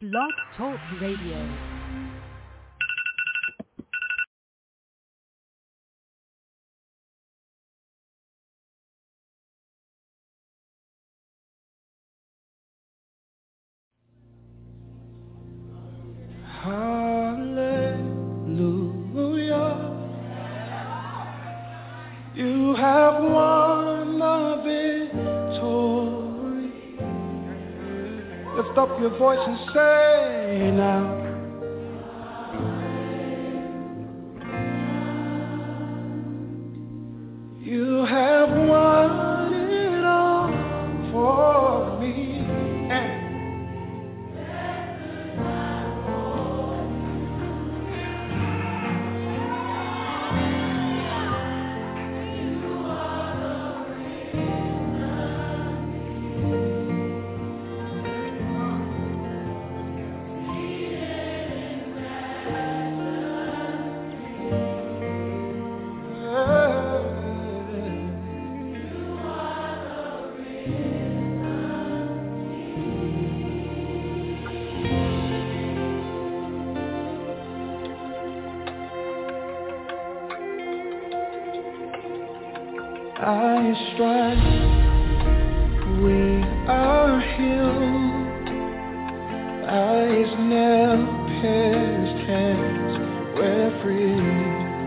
Blog Talk Radio. You have won the victory. Lift up your voice and say now. You have won it all for me. By His stripes we are healed. By His nail-pierced hands we're free.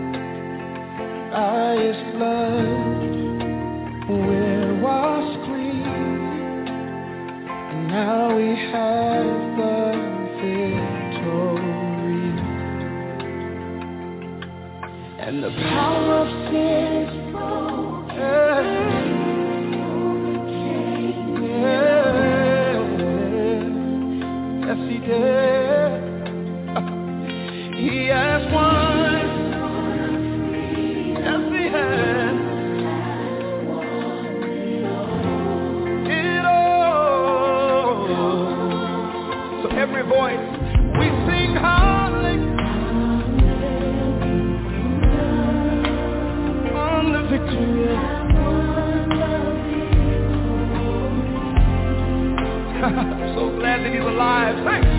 By His blood we're washed clean. And now we have the victory. And the power of sin is yes, He did. He has won. Yes, He has. It all. So every voice we sing hallelujah on the victory. I'm so glad that He's alive. Thanks.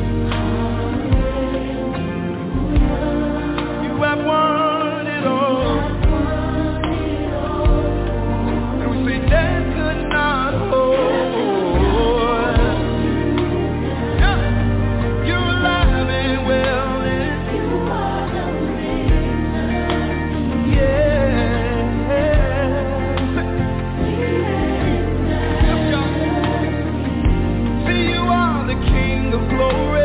You have won it all. And we say death could not hold. Yeah. You're alive and well. You are the reason. King of glory,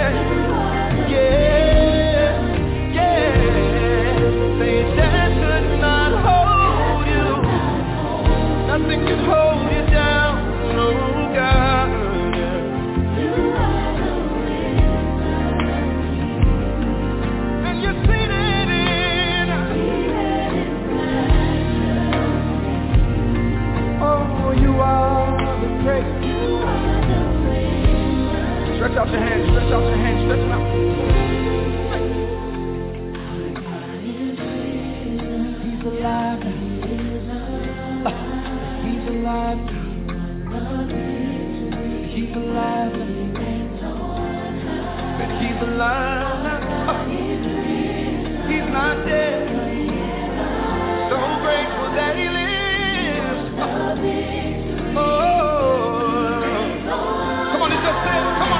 yeah, yeah. Say death could not hold you. Nothing can hold you down, oh God. You are the reason. And you're seated in. Oh, you are the great. Stretch out your hands, stretch out your hands, stretch them out. He's alive. He's alive. He's alive. But He's alive. He's not dead. So grateful that He lives. Oh. Come on, it's just said, come on.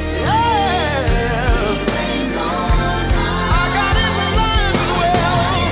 I got Him alive as well.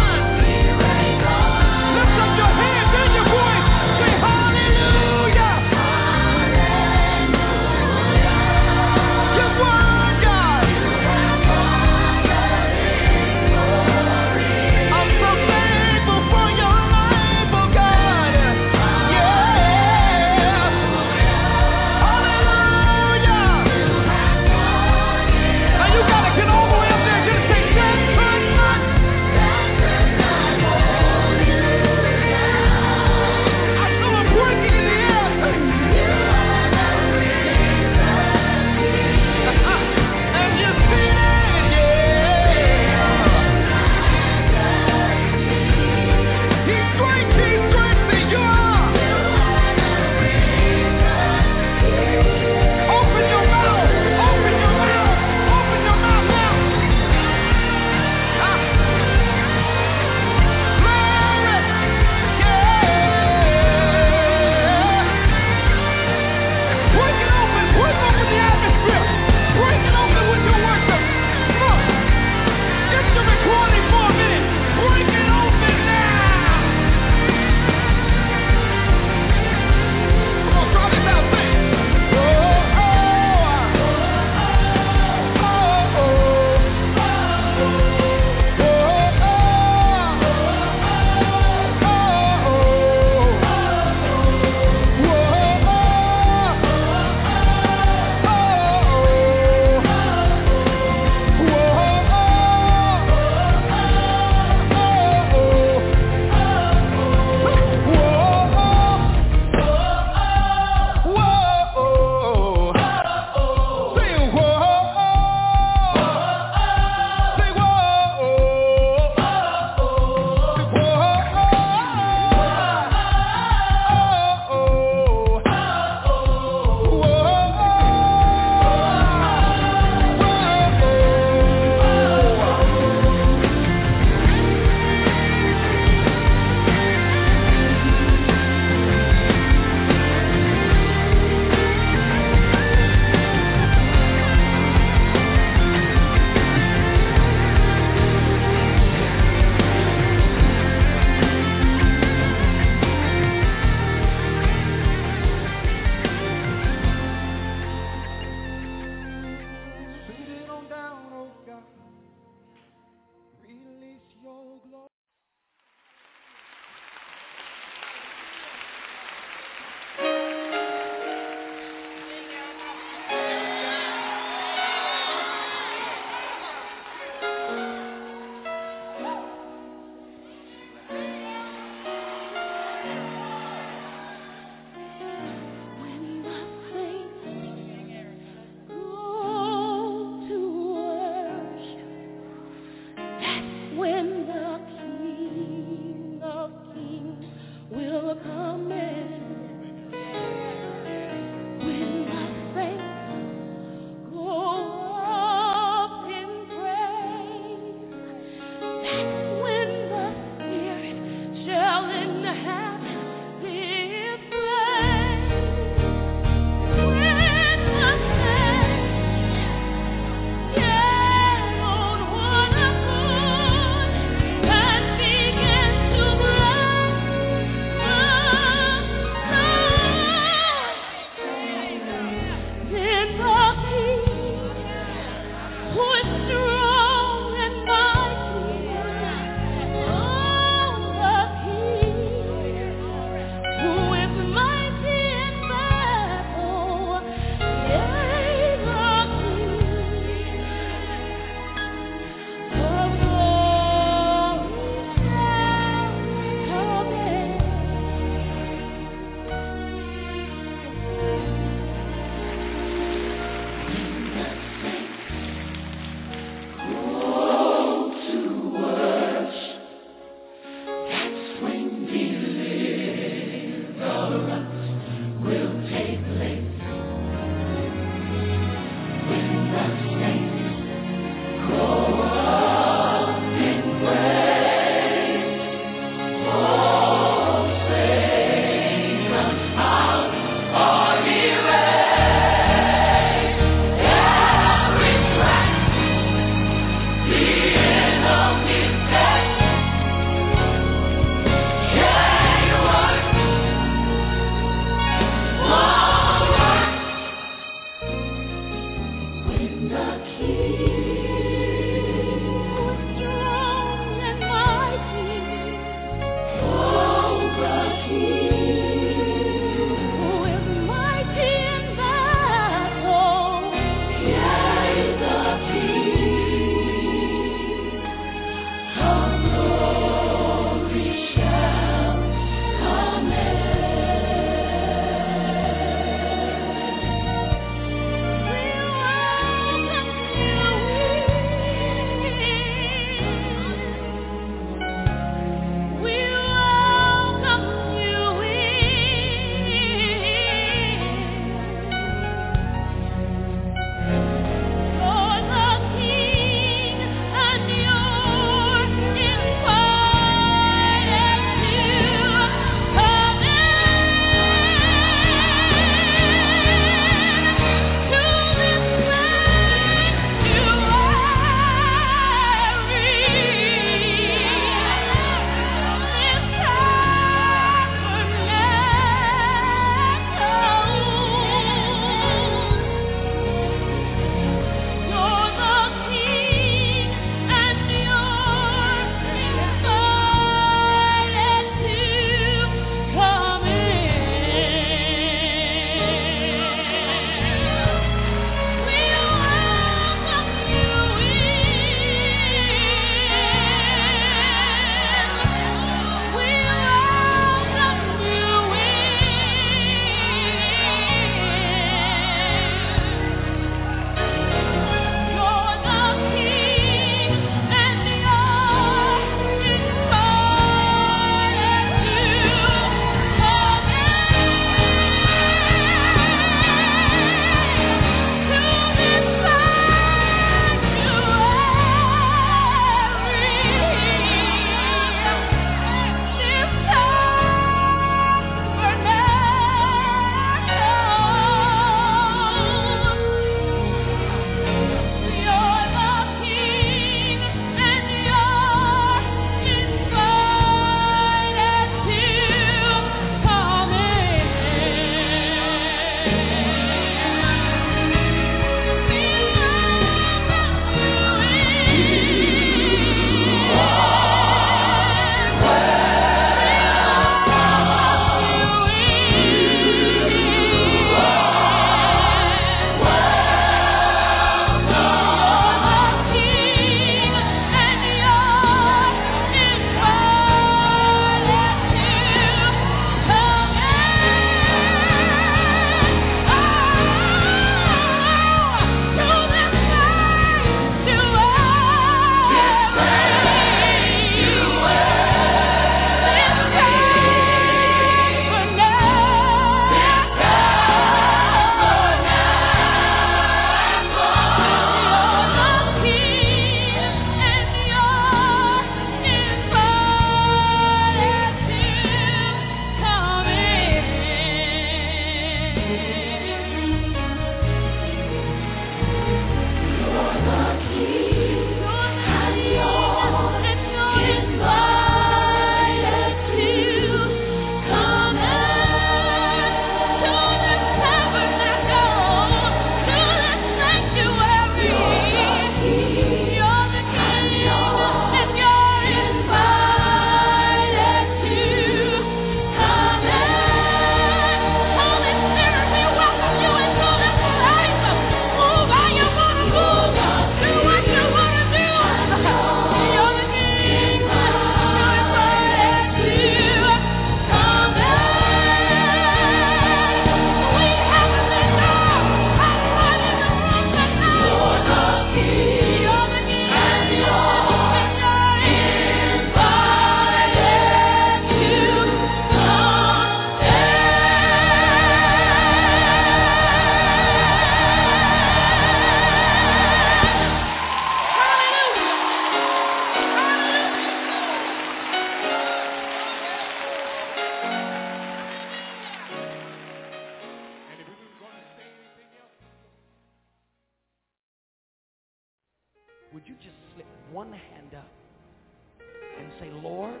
would you just slip one hand up and say, Lord,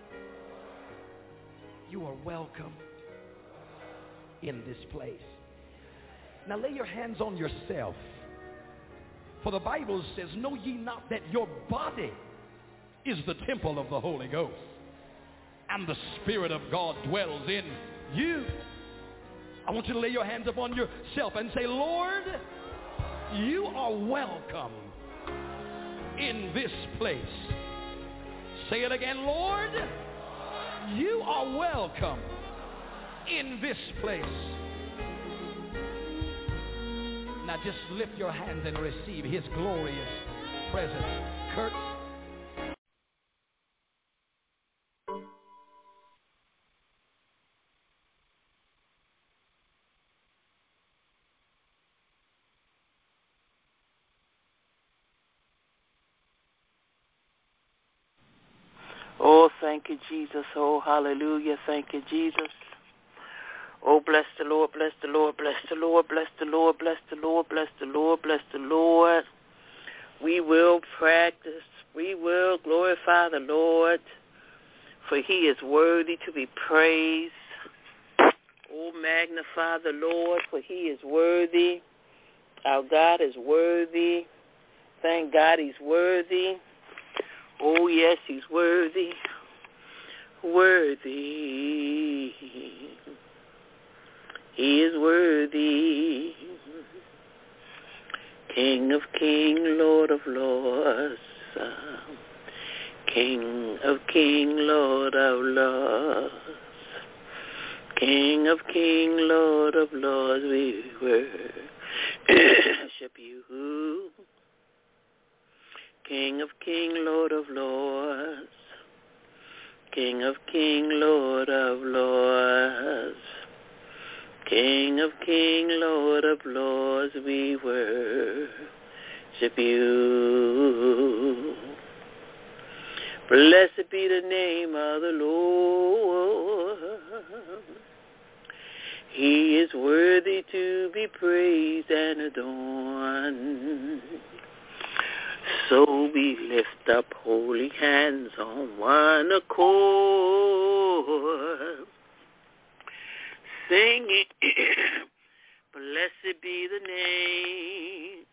you are welcome in this place. Now lay your hands on yourself. For the Bible says, know ye not that your body is the temple of the Holy Ghost, and the Spirit of God dwells in you. I want you to lay your hands upon yourself and say, Lord, you are welcome in this place. Say it again, Lord, you are welcome in this place. Now just lift your hands and receive his glorious presence. Kurt. Oh, thank you, Jesus. Oh, hallelujah. Thank you, Jesus. Oh, bless the Lord, bless the Lord, bless the Lord, bless the Lord, bless the Lord, bless the Lord, bless the Lord. We will practice. We will glorify the Lord, for he is worthy to be praised. Oh, magnify the Lord, for he is worthy. Our God is worthy. Thank God he's worthy. Oh, yes, he's worthy. Worthy. He is worthy. King of kings, Lord of lords. King of kings, Lord of lords. King of kings, Lord of lords, we worship you. King of kings, Lord of lords. King of kings, Lord of lords. King of kings, Lord of lords, we worship you. Blessed be the name of the Lord. He is worthy to be praised and adorned. So we lift up holy hands on one accord, singing, blessed be the name,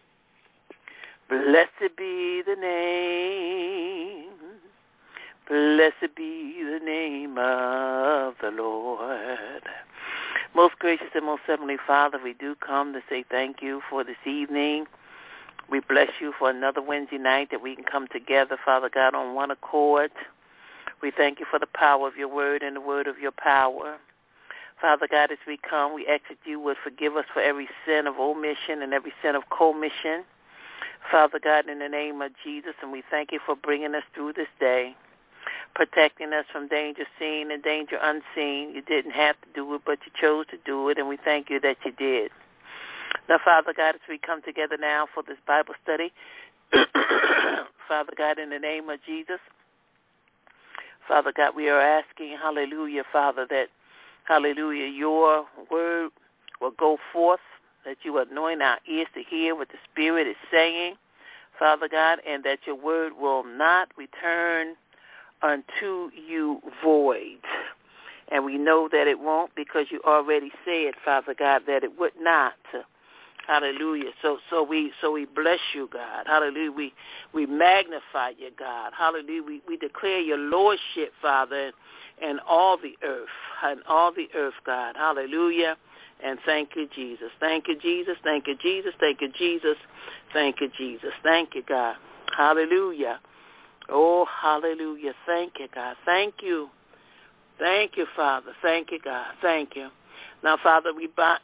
blessed be the name, blessed be the name of the Lord. Most gracious and most heavenly Father, we do come to say thank you for this evening. We bless you for another Wednesday night that we can come together, Father God, on one accord. We thank you for the power of your word and the word of your power. Father God, as we come, we ask that you would forgive us for every sin of omission and every sin of commission. Father God, in the name of Jesus, and we thank you for bringing us through this day, protecting us from danger seen and danger unseen. You didn't have to do it, but you chose to do it, and we thank you that you did. Now, Father God, as we come together now for this Bible study, Father God, in the name of Jesus, Father God, we are asking, hallelujah, Father, that, hallelujah, your word will go forth, that you anoint our ears to hear what the Spirit is saying, Father God, and that your word will not return unto you void. And we know that it won't because you already said, Father God, that it would not. Hallelujah. So we bless you, God. Hallelujah. We magnify you, God. Hallelujah. We declare your lordship, Father, in all the earth, God. Hallelujah. And thank you, Jesus. Thank you, Jesus. Thank you, Jesus. Thank you, Jesus. Thank you, Jesus. Thank you, God. Hallelujah. Oh, hallelujah. Thank you, God. Thank you. Thank you, Father. Thank you, God. Thank you. Now, Father, we bind...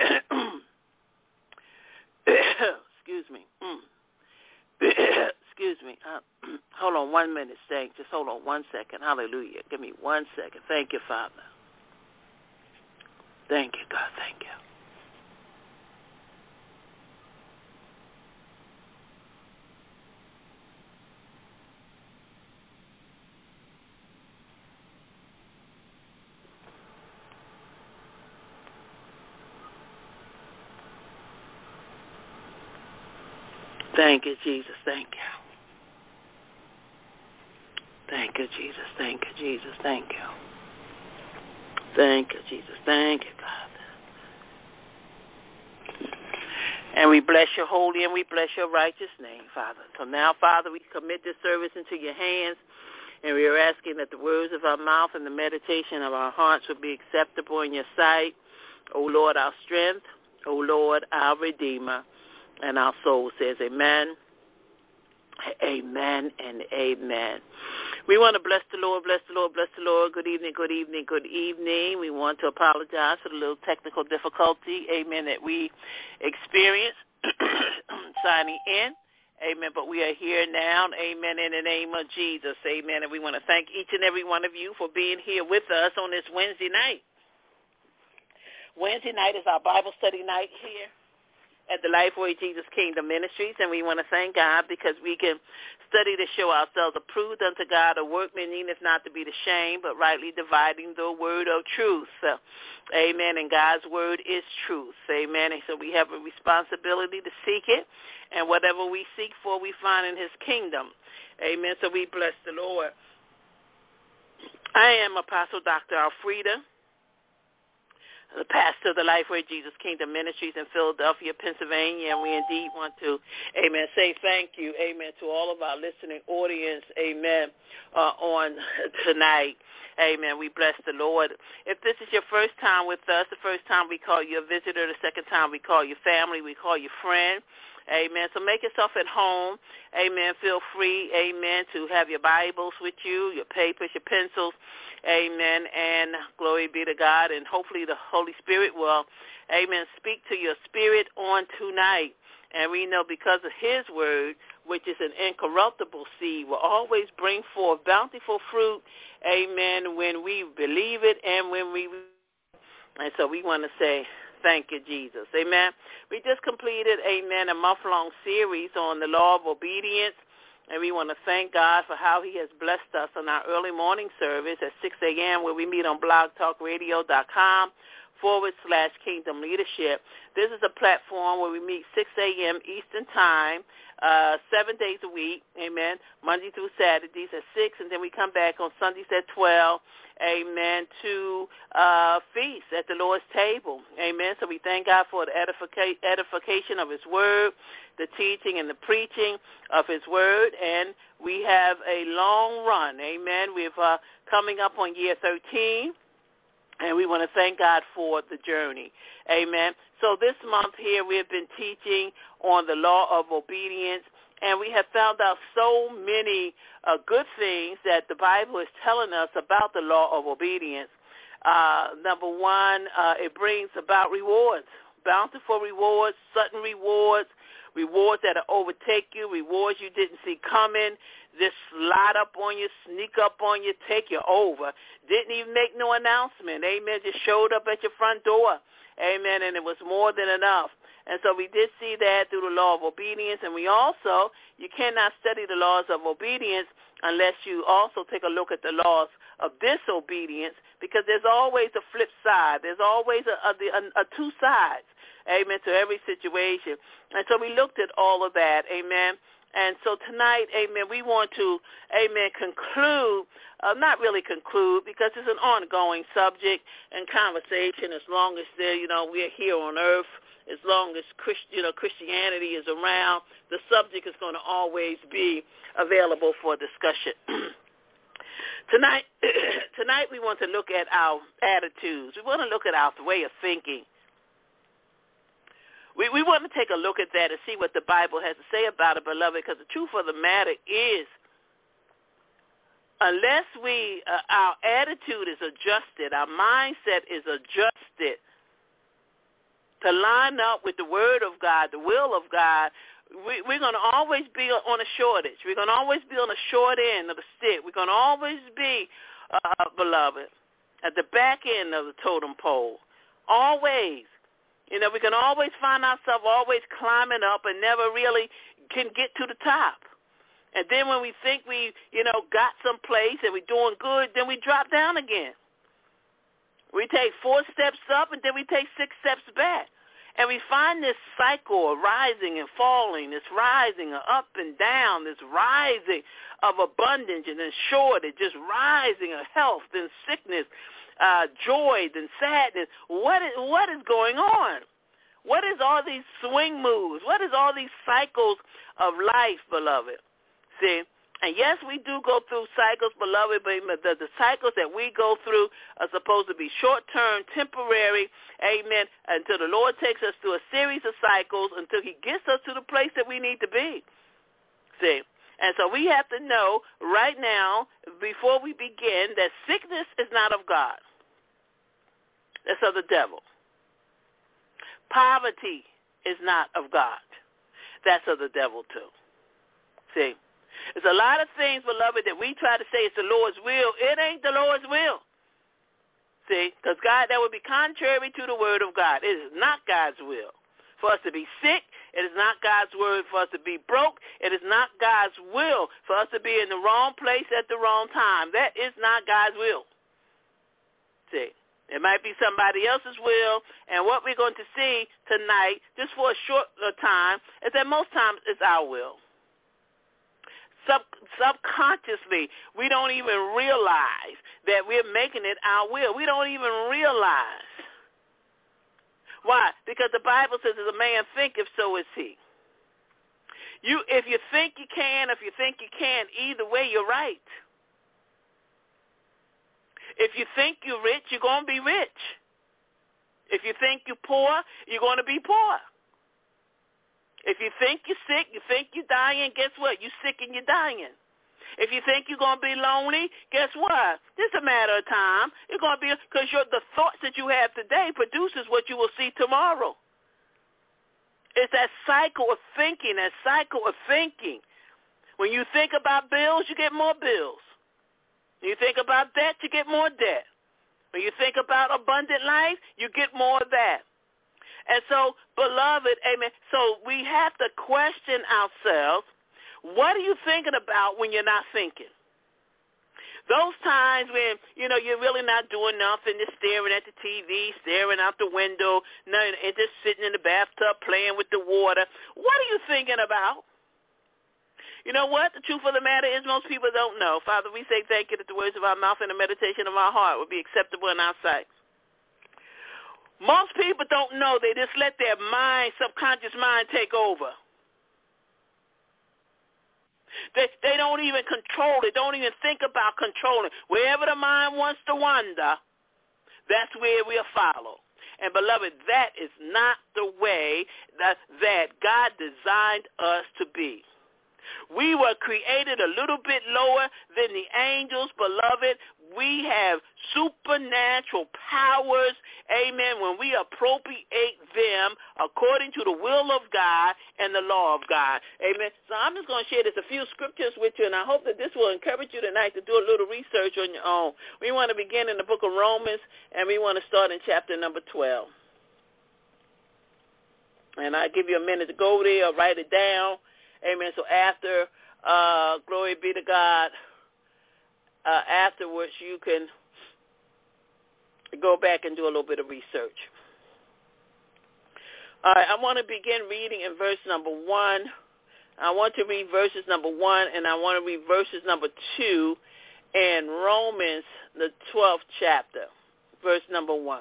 Excuse me. Excuse me. Hold on 1 minute, Saint. Just hold on 1 second. Hallelujah. Give me 1 second. Thank you, Father. Thank you, God. Thank you. Thank you, Jesus. Thank you. Thank you, Jesus. Thank you, Jesus. Thank you. Thank you, Jesus. Thank you, God. And we bless your holy and we bless your righteous name, Father. So now, Father, we commit this service into your hands, and we are asking that the words of our mouth and the meditation of our hearts will be acceptable in your sight. O Lord, our strength. O Lord, our Redeemer. And our soul says amen, amen, and amen. We want to bless the Lord, bless the Lord, bless the Lord. Good evening, good evening, good evening. We want to apologize for the little technical difficulty, amen, that we experienced signing in, amen. But we are here now, amen, in the name of Jesus, amen. And we want to thank each and every one of you for being here with us on this Wednesday night. Wednesday night is our Bible study night here at the Lifeway Jesus Kingdom Ministries, and we want to thank God because we can study to show ourselves approved unto God, a workman needeth not to be ashamed, but rightly dividing the word of truth. Amen. And God's word is truth. Amen. And so we have a responsibility to seek it, and whatever we seek for, we find in his kingdom. Amen. So we bless the Lord. I am Apostle Dr. Alfreda, the pastor of the Lifeway Jesus Kingdom Ministries in Philadelphia, Pennsylvania, and we indeed want to, amen, say thank you, amen, to all of our listening audience, amen, on tonight. Amen. We bless the Lord. If this is your first time with us, the first time we call you a visitor, the second time we call you family, we call you friend. Amen. So make yourself at home. Amen. Feel free, amen, to have your Bibles with you, your papers, your pencils. Amen. And glory be to God. And hopefully the Holy Spirit will, amen, speak to your spirit on tonight. And we know because of his word, which is an incorruptible seed, will always bring forth bountiful fruit, amen, when we believe it and when we. And so we want to say, thank you, Jesus. Amen. We just completed, amen, a month-long series on the law of obedience. And we want to thank God for how he has blessed us on our early morning service at 6 a.m. where we meet on blogtalkradio.com/Kingdom Leadership. This is a platform where we meet 6 a.m. Eastern Time, 7 days a week, amen, Monday through Saturdays at 6, and then we come back on Sundays at 12, amen, to feast at the Lord's table, amen. So we thank God for the edification of his word, the teaching and the preaching of his word, and we have a long run, amen. We're coming up on year 13. And we want to thank God for the journey. Amen. So this month here we have been teaching on the law of obedience, and we have found out so many good things that the Bible is telling us about the law of obedience. Number one, it brings about rewards, bountiful rewards, sudden rewards, rewards that'll overtake you, rewards you didn't see coming, just slide up on you, sneak up on you, take you over. Didn't even make no announcement. Amen. Just showed up at your front door. Amen. And it was more than enough. And so we did see that through the law of obedience. And we also, you cannot study the laws of obedience unless you also take a look at the laws of disobedience, because there's always a flip side. There's always a two sides, amen, to every situation. And so we looked at all of that, amen. And so tonight, amen, we want to, amen, conclude, not really conclude, because it's an ongoing subject and conversation as long as we're here on earth, as long as Christianity is around, the subject is going to always be available for discussion. Tonight we want to look at our attitudes. We want to look at our way of thinking. We want to take a look at that and see what the Bible has to say about it, beloved, because the truth of the matter is, unless our attitude is adjusted, our mindset is adjusted to line up with the Word of God, the will of God, we're going to always be on a shortage. We're going to always be on the short end of the stick. We're going to always be, beloved, at the back end of the totem pole. Always. We can always find ourselves always climbing up and never really can get to the top. And then when we think we, got someplace and we're doing good, then we drop down again. We take 4 steps up and then we take 6 steps back. And we find this cycle of rising and falling, this rising of up and down, this rising of abundance and then shortage, just rising of health and sickness, joy and sadness. What is going on? What is all these swing moves? What is all these cycles of life, beloved? See? And yes, we do go through cycles, beloved, but the cycles that we go through are supposed to be short-term, temporary, amen, until the Lord takes us through a series of cycles until he gets us to the place that we need to be. See? And so we have to know right now, before we begin, that sickness is not of God. That's of the devil. Poverty is not of God. That's of the devil too. See? There's a lot of things, beloved, that we try to say it's the Lord's will. It ain't the Lord's will. See, because God, that would be contrary to the word of God. It is not God's will for us to be sick. It is not God's word for us to be broke. It is not God's will for us to be in the wrong place at the wrong time. That is not God's will. See, it might be somebody else's will, and what we're going to see tonight, just for a short time, is that most times it's our will. Subconsciously, we don't even realize that we're making it our will. We don't even realize. Why? Because the Bible says, as a man thinketh, so is he. If you think you can, if you think you can't, either way, you're right. If you think you're rich, you're going to be rich. If you think you're poor, you're going to be poor. If you think you're sick, you think you're dying, guess what? You're sick and you're dying. If you think you're going to be lonely, guess what? It's a matter of time. It's going to be because the thoughts that you have today produces what you will see tomorrow. It's that cycle of thinking, When you think about bills, you get more bills. When you think about debt, you get more debt. When you think about abundant life, you get more of that. And so, beloved, amen, so we have to question ourselves, what are you thinking about when you're not thinking? Those times when, you're really not doing nothing, just staring at the TV, staring out the window, and just sitting in the bathtub playing with the water, what are you thinking about? You know what? The truth of the matter is most people don't know. Father, we say thank you that the words of our mouth and the meditation of our heart will be acceptable in our sight. Most people don't know. They just let their subconscious mind take over. They don't even control it. Don't even think about controlling. Wherever the mind wants to wander, that's where we'll follow. And, beloved, that is not the way that God designed us to be. We were created a little bit lower than the angels, beloved. We have supernatural powers, amen, when we appropriate them according to the will of God and the law of God, amen. So I'm just going to share this a few scriptures with you, and I hope that this will encourage you tonight to do a little research on your own. We want to begin in the book of Romans, and we want to start in chapter number 12. And I'll give you a minute to go there or write it down. Amen. So after, glory be to God, afterwards you can go back and do a little bit of research. All right, I want to begin reading in verse number 1. I want to read verses number 1, and I want to read verses number 2 in Romans, the 12th chapter, verse number 1.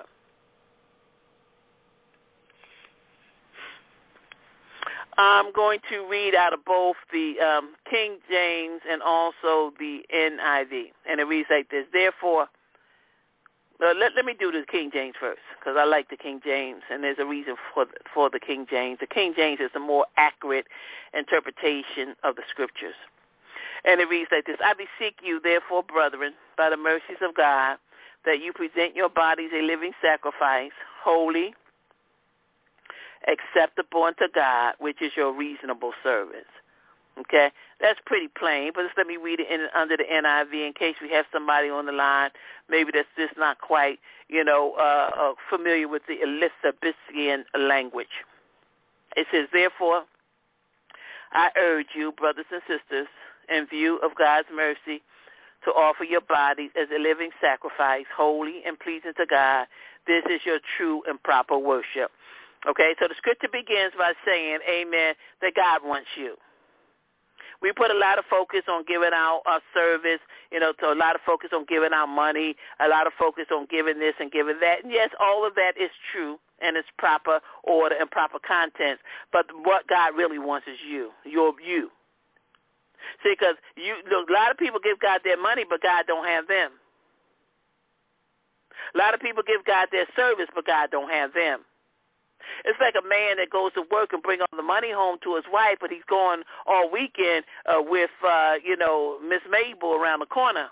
I'm going to read out of both the King James and also the NIV. And it reads like this. Therefore, let me do the King James first, because I like the King James, and there's a reason for the King James. The King James is a more accurate interpretation of the Scriptures. And it reads like this. I beseech you, therefore, brethren, by the mercies of God, that you present your bodies a living sacrifice, holy, acceptable unto God, which is your reasonable service. Okay? That's pretty plain, but just let me read it under the NIV in case we have somebody on the line, maybe that's just not quite, familiar with the Elizabethan language. It says, therefore, I urge you, brothers and sisters, in view of God's mercy, to offer your bodies as a living sacrifice, holy and pleasing to God. This is your true and proper worship. Okay, so the scripture begins by saying, amen, that God wants you. We put a lot of focus on giving out our service, to a lot of focus on giving out money, a lot of focus on giving this and giving that. And yes, all of that is true and it's proper order and proper content. But what God really wants is you. You. See, because a lot of people give God their money, but God don't have them. A lot of people give God their service, but God don't have them. It's like a man that goes to work and bring all the money home to his wife, but he's going all weekend with, Miss Mabel around the corner.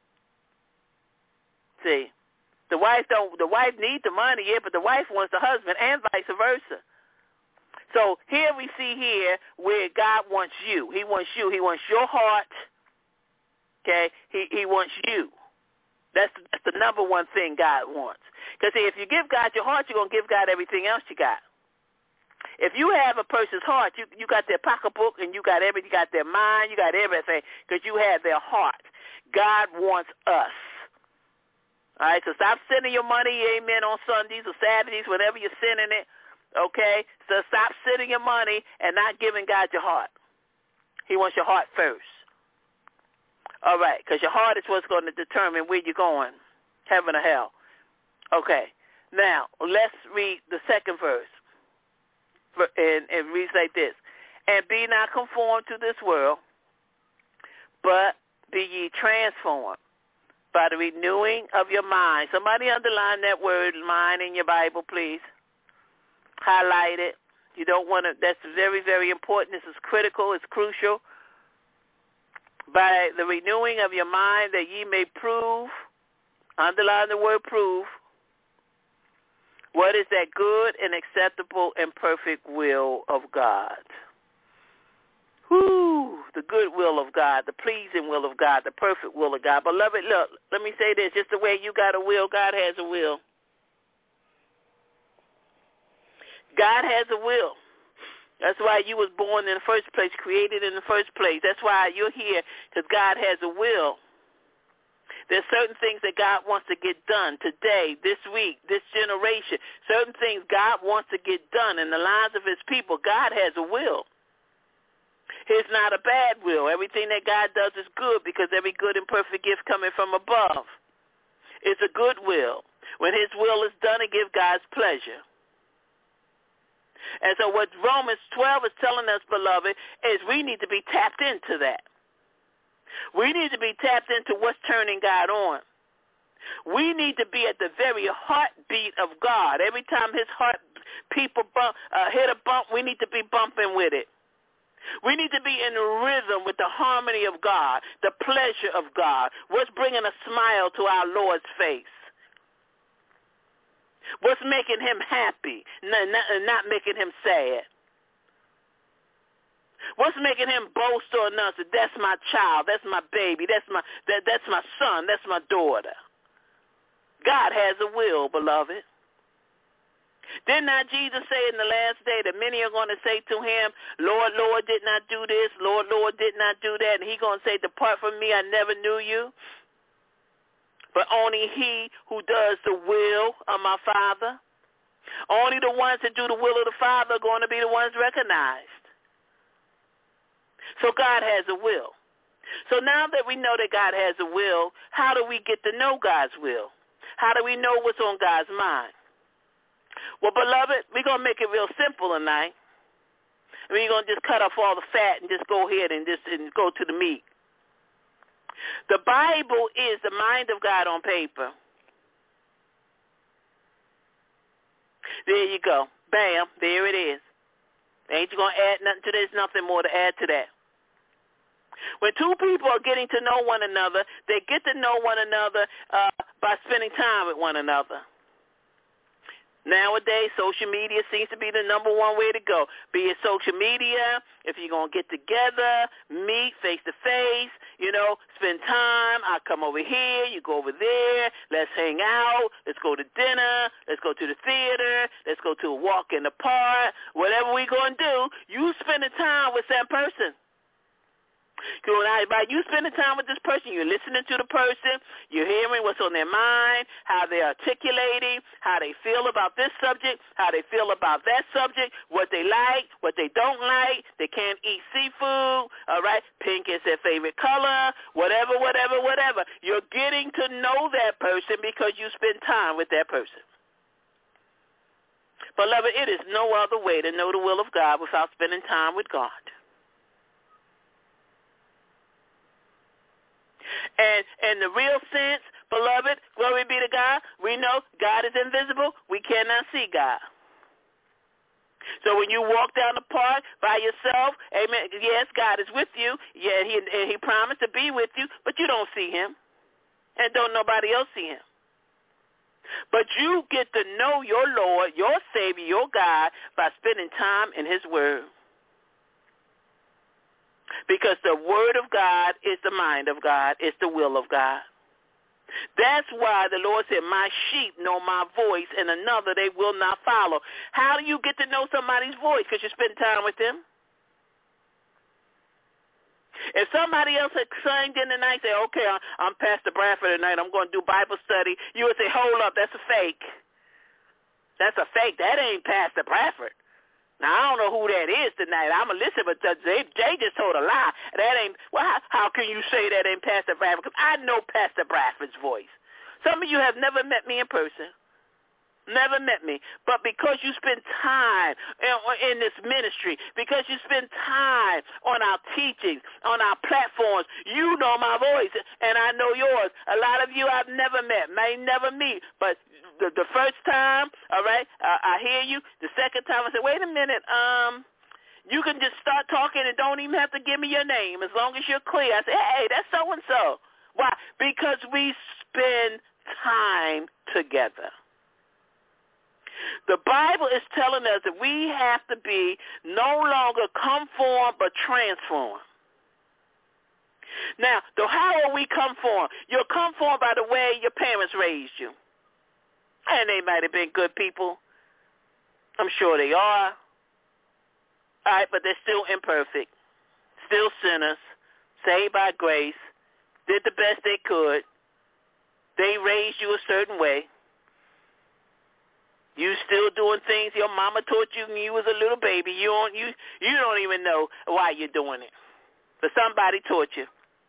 See, the wife needs the money, yeah, but the wife wants the husband, and vice versa. So here we see here where God wants you. He wants you. He wants your heart. Okay, he wants you. That's the number one thing God wants. Because if you give God your heart, you're going to give God everything else you got. If you have a person's heart, you got their pocketbook and you got everything, you got their mind, you got everything, because you have their heart. God wants us. All right, so stop sending your money, amen, on Sundays or Saturdays, whenever you're sending it, okay? So stop sending your money and not giving God your heart. He wants your heart first. All right, because your heart is what's going to determine where you're going, heaven or hell. Okay, now let's read the second verse. And it reads like this. And be not conformed to this world, but be ye transformed by the renewing of your mind. Somebody underline that word mind in your Bible, please. Highlight it. You don't want to, that's very, very important. This is critical. It's crucial. By the renewing of your mind, that ye may prove, underline the word prove, what is that good and acceptable and perfect will of God. Whoo, the good will of God, the pleasing will of God, the perfect will of God. Beloved, look, let me say this, just the way you got a will, God has a will. God has a will. That's why you was born in the first place, created in the first place. That's why you're here, because God has a will. There's certain things that God wants to get done today, this week, this generation. Certain things God wants to get done in the lives of his people. God has a will. It's not a bad will. Everything that God does is good, because every good and perfect gift coming from above. It's a good will. When his will is done, it gives God's pleasure. And so what Romans 12 is telling us, beloved, is we need to be tapped into that. We need to be tapped into what's turning God on. We need to be at the very heartbeat of God. Every time his heart people hit a bump, we need to be bumping with it. We need to be in rhythm with the harmony of God, the pleasure of God. What's bringing a smile to our Lord's face? What's making him happy, not making him sad? What's making him boast on us? That's my child, that's my baby, that's my son, that's my daughter. God has a will, beloved. Did not Jesus say in the last day that many are going to say to him, Lord, Lord, did not do this, Lord, Lord, did not do that, and he's going to say, depart from me, I never knew you. But only he who does the will of my Father, only the ones that do the will of the Father are going to be the ones recognized. So God has a will. So now that we know that God has a will, how do we get to know God's will? How do we know what's on God's mind? Well, beloved, we're going to make it real simple tonight. We're going to just cut off all the fat and just go ahead and go to the meat. The Bible is the mind of God on paper. There you go. Bam, there it is. Ain't you going to add nothing to this? Nothing more to add to that. When two people are getting to know one another, they get to know one another by spending time with one another. Nowadays, social media seems to be the number one way to go. Be it social media, if you're going to get together, meet face-to-face, spend time. I come over here, you go over there, let's hang out, let's go to dinner, let's go to the theater, let's go to a walk in the park. Whatever we're going to do, you spending time with that person. By you spending time with this person, you're listening to the person, you're hearing what's on their mind, how they're articulating, how they feel about this subject, how they feel about that subject, what they like, what they don't like. They can't eat seafood, all right? Pink is their favorite color, whatever. You're getting to know that person because you spend time with that person. Beloved, it is no other way to know the will of God without spending time with God. And in the real sense, beloved, glory be to God, we know God is invisible. We cannot see God. So when you walk down the park by yourself, amen, yes, God is with you. Yeah, he promised to be with you, but you don't see him. And don't nobody else see him. But you get to know your Lord, your Savior, your God by spending time in his word. Because the word of God is the mind of God. It's the will of God. That's why the Lord said, my sheep know my voice, and another they will not follow. How do you get to know somebody's voice? Because you spend time with them. If somebody else had sung in the night, say, okay, I'm Pastor Bradford tonight, I'm going to do Bible study, you would say, hold up, that's a fake. That's a fake. That ain't Pastor Bradford. Now, I don't know who that is tonight. I'm going to listen, but Jay just told a lie. That ain't, well, how can you say that ain't Pastor Bradford? Because I know Pastor Bradford's voice. Some of you have never met me in person. Never met me. But because you spend time in this ministry, because you spend time on our teachings, on our platforms, you know my voice, and I know yours. A lot of you I've never met, may never meet, but the first time, all right, I hear you. The second time I say, wait a minute, you can just start talking and don't even have to give me your name as long as you're clear. I say, hey, that's so-and-so. Why? Because we spend time together. The Bible is telling us that we have to be no longer conformed but transformed. Now, how are we conformed? You're conformed by the way your parents raised you. And they might have been good people. I'm sure they are. All right, but they're still imperfect, still sinners, saved by grace, did the best they could. They raised you a certain way. You still doing things your mama taught you when you was a little baby. You don't even know why you're doing it. But somebody taught you.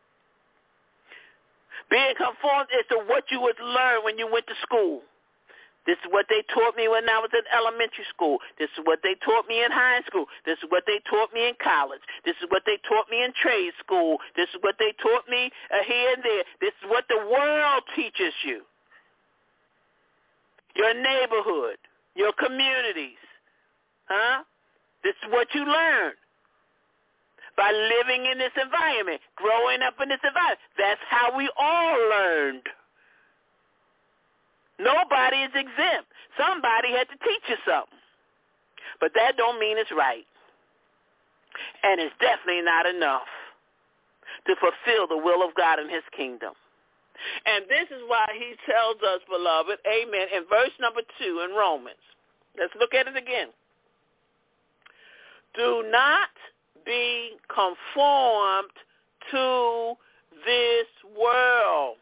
Being conformed is to what you would learn when you went to school. This is what they taught me when I was in elementary school. This is what they taught me in high school. This is what they taught me in college. This is what they taught me in trade school. This is what they taught me here and there. This is what the world teaches you. Your neighborhood, your communities, This is what you learn by living in this environment, growing up in this environment. That's how we all learned. Nobody is exempt. Somebody had to teach you something. But that don't mean it's right. And it's definitely not enough to fulfill the will of God in his kingdom. And this is why he tells us, beloved, amen, in verse number 2 in Romans. Let's look at it again. Do not be conformed to this world.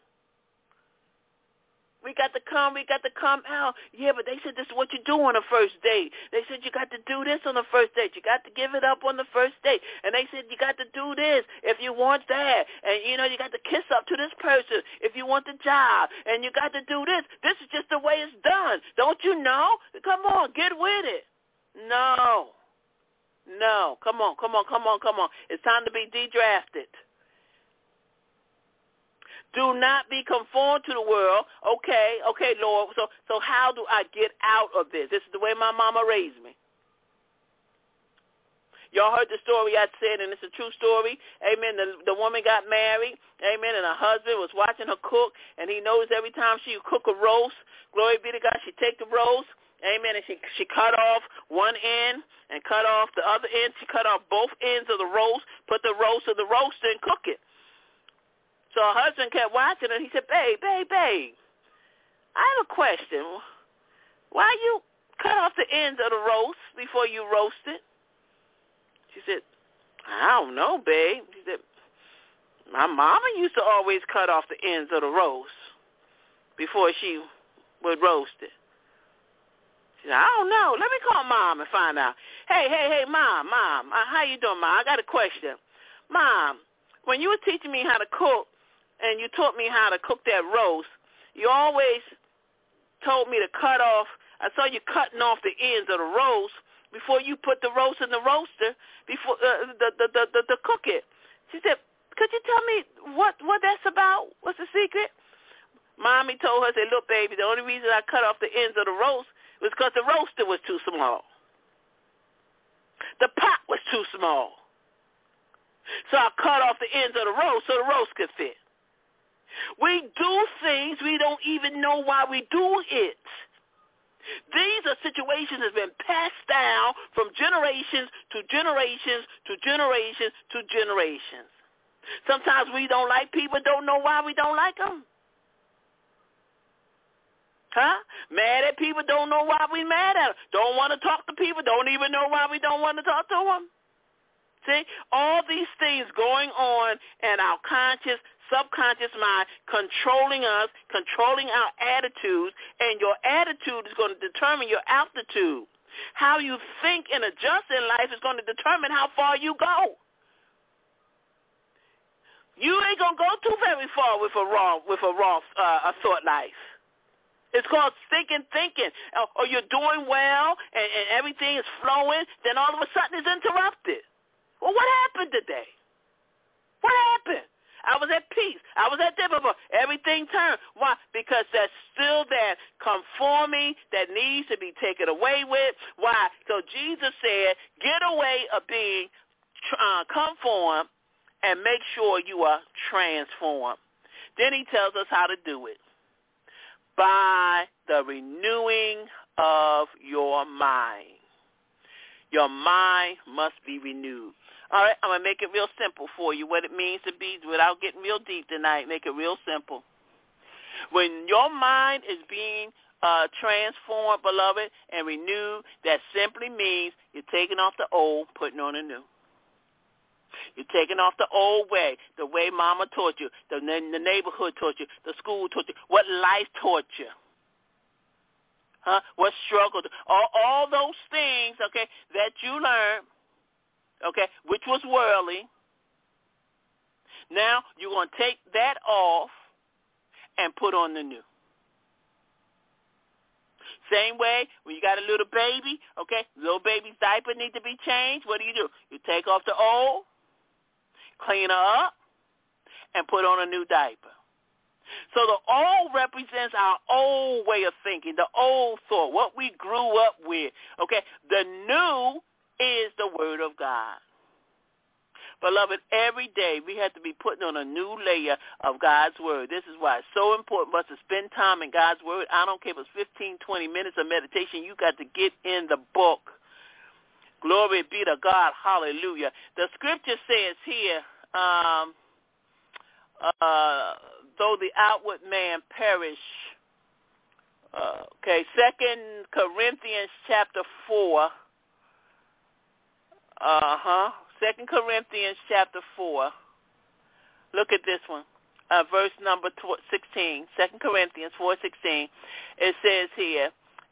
We got to come out. Yeah, but they said this is what you do on the first date. They said you got to do this on the first date. You got to give it up on the first date. And they said you got to do this if you want that. And, you got to kiss up to this person if you want the job. And you got to do this. This is just the way it's done. Don't you know? Come on, get with it. No. Come on. It's time to be de-drafted. Do not be conformed to the world. Okay, Lord. So how do I get out of this? This is the way my mama raised me. Y'all heard the story I said, and it's a true story. Amen. The woman got married. Amen. And her husband was watching her cook, and he knows every time she cook a roast, glory be to God, she take the roast. Amen. And she cut off one end and cut off the other end. She cut off both ends of the roast, put the roast in the roaster and cook it. So her husband kept watching her. He said, babe, I have a question. Why you cut off the ends of the roast before you roast it? She said, I don't know, babe. She said, My mama used to always cut off the ends of the roast before she would roast it. She said, I don't know. Let me call Mom and find out. Hey, Mom, how you doing, Mom? I got a question. Mom, when you were teaching me how to cook and you taught me how to cook that roast, you always told me to cut off. I saw you cutting off the ends of the roast before you put the roast in the roaster before to cook it. She said, could you tell me what that's about? What's the secret? Mommy told her, said, look, baby, the only reason I cut off the ends of the roast was because the roaster was too small. The pot was too small. So I cut off the ends of the roast so the roast could fit. We do things we don't even know why we do it. These are situations that have been passed down from generations to generations to generations to generations. Sometimes we don't like people, don't know why we don't like them. Mad at people, don't know why we mad at them. Don't want to talk to people, don't even know why we don't want to talk to them. See, all these things going on in our conscious, subconscious mind, controlling us, controlling our attitudes, and your attitude is going to determine your altitude. How you think and adjust in life is going to determine how far you go. You ain't going to go too very far with a raw thought life. It's called thinking. Or you're doing well and everything is flowing, then all of a sudden it's interrupted. Well, what happened today? What happened? I was at peace. I was at different. Everything turned. Why? Because there's still that conforming that needs to be taken away with. Why? So Jesus said, get away of being conformed and make sure you are transformed. Then he tells us how to do it. By the renewing of your mind. Your mind must be renewed. All right, I'm going to make it real simple for you, what it means to be, without getting real deep tonight, make it real simple. When your mind is being transformed, beloved, and renewed, that simply means you're taking off the old, putting on the new. You're taking off the old way, the way mama taught you, the neighborhood taught you, the school taught you, what life taught you. What struggle, all those things, okay, that you learned, okay, which was worldly. Now you're going to take that off and put on the new. Same way, when you got a little baby, okay, little baby's diaper need to be changed. What do? You take off the old, clean her up, and put on a new diaper. So the old represents our old way of thinking, the old thought, what we grew up with. Okay, the new is the Word of God. Beloved, every day we have to be putting on a new layer of God's Word. This is why it's so important for us to spend time in God's Word. I don't care if it's 15, 20 minutes of meditation. You got to get in the book. Glory be to God. Hallelujah. The scripture says here, though the outward man perish. 2 Corinthians chapter 4. 2 Corinthians chapter 4. Look at this one. Verse number 16. 2 Corinthians 4:16. It says here,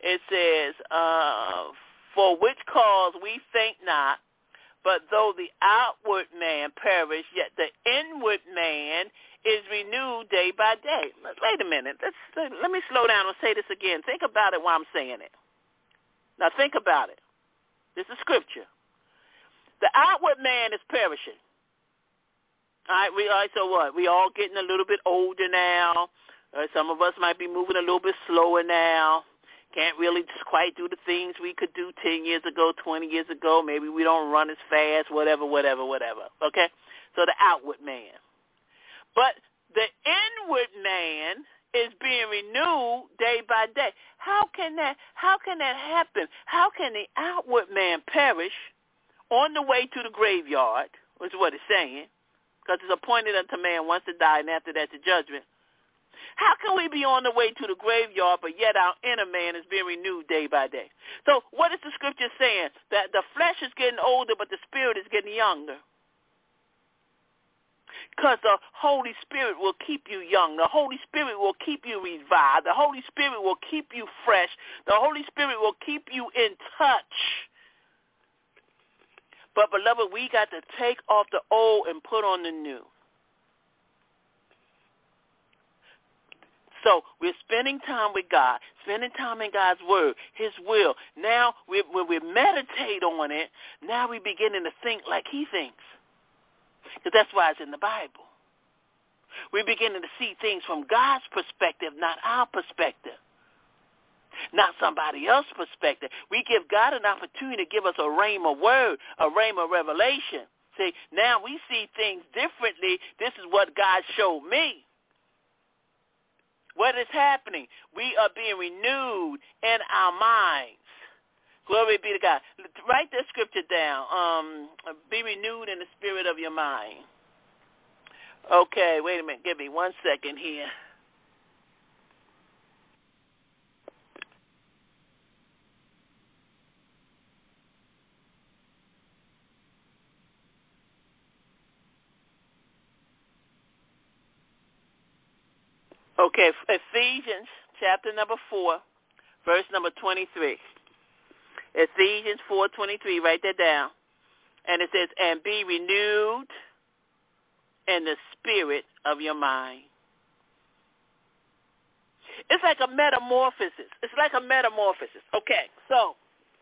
for which cause we think not, but though the outward man perish, yet the inward man is renewed day by day. Wait a minute. Let me slow down and say this again. Think about it while I'm saying it. Now think about it. This is scripture. The outward man is perishing. All right, so what? We all getting a little bit older now. Some of us might be moving a little bit slower now. Can't really just quite do the things we could do 10 years ago, 20 years ago. Maybe we don't run as fast, whatever. Okay? So the outward man. But the inward man is being renewed day by day. How can that happen? How can the outward man perish on the way to the graveyard, which is what it's saying, because it's appointed unto man once to die, and after that the judgment. How can we be on the way to the graveyard, but yet our inner man is being renewed day by day? So what is the scripture saying? That the flesh is getting older, but the spirit is getting younger. Because the Holy Spirit will keep you young. The Holy Spirit will keep you revived. The Holy Spirit will keep you fresh. The Holy Spirit will keep you in touch. But, beloved, we got to take off the old and put on the new. So we're spending time with God, spending time in God's word, his will. Now, when we meditate on it, now we're beginning to think like he thinks. Because that's why it's in the Bible. We're beginning to see things from God's perspective, not our perspective. Not somebody else's perspective. We give God an opportunity to give us a rhema word, a rhema revelation. See, now we see things differently. This is what God showed me. What is happening? We are being renewed in our minds. Glory be to God. Write this scripture down. Be renewed in the spirit of your mind. Okay, wait a minute. Give me 1 second here. Okay, Ephesians chapter number 4, verse number 23. Ephesians 4:23, write that down. And it says, and be renewed in the spirit of your mind. It's like a metamorphosis. It's like a metamorphosis. Okay, so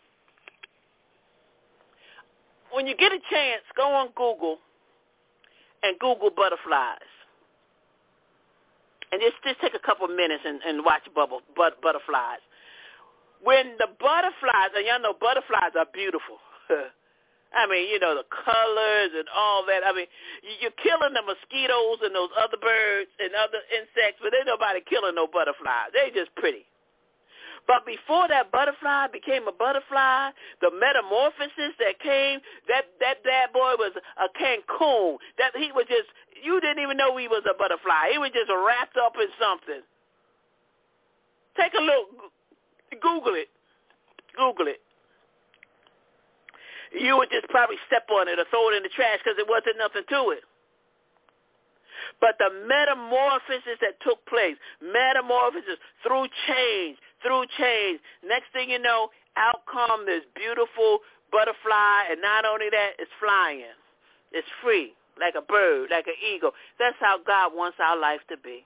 when you get a chance, go on Google and Google butterflies. And just take a couple minutes and watch butterflies. When the butterflies, and y'all know butterflies are beautiful. I mean, you know, the colors and all that. I mean, you're killing the mosquitoes and those other birds and other insects, but ain't nobody killing no butterflies. They're just pretty. But before that butterfly became a butterfly, the metamorphosis that came, that bad boy was a Cancun. That he was just, you didn't even know he was a butterfly. He was just wrapped up in something. Take a look. Google it. Google it. You would just probably step on it or throw it in the trash because it wasn't nothing to it. But the metamorphosis that took place, metamorphosis through change. Next thing you know, out come this beautiful butterfly, and not only that, it's flying. It's free, like a bird, like an eagle. That's how God wants our life to be.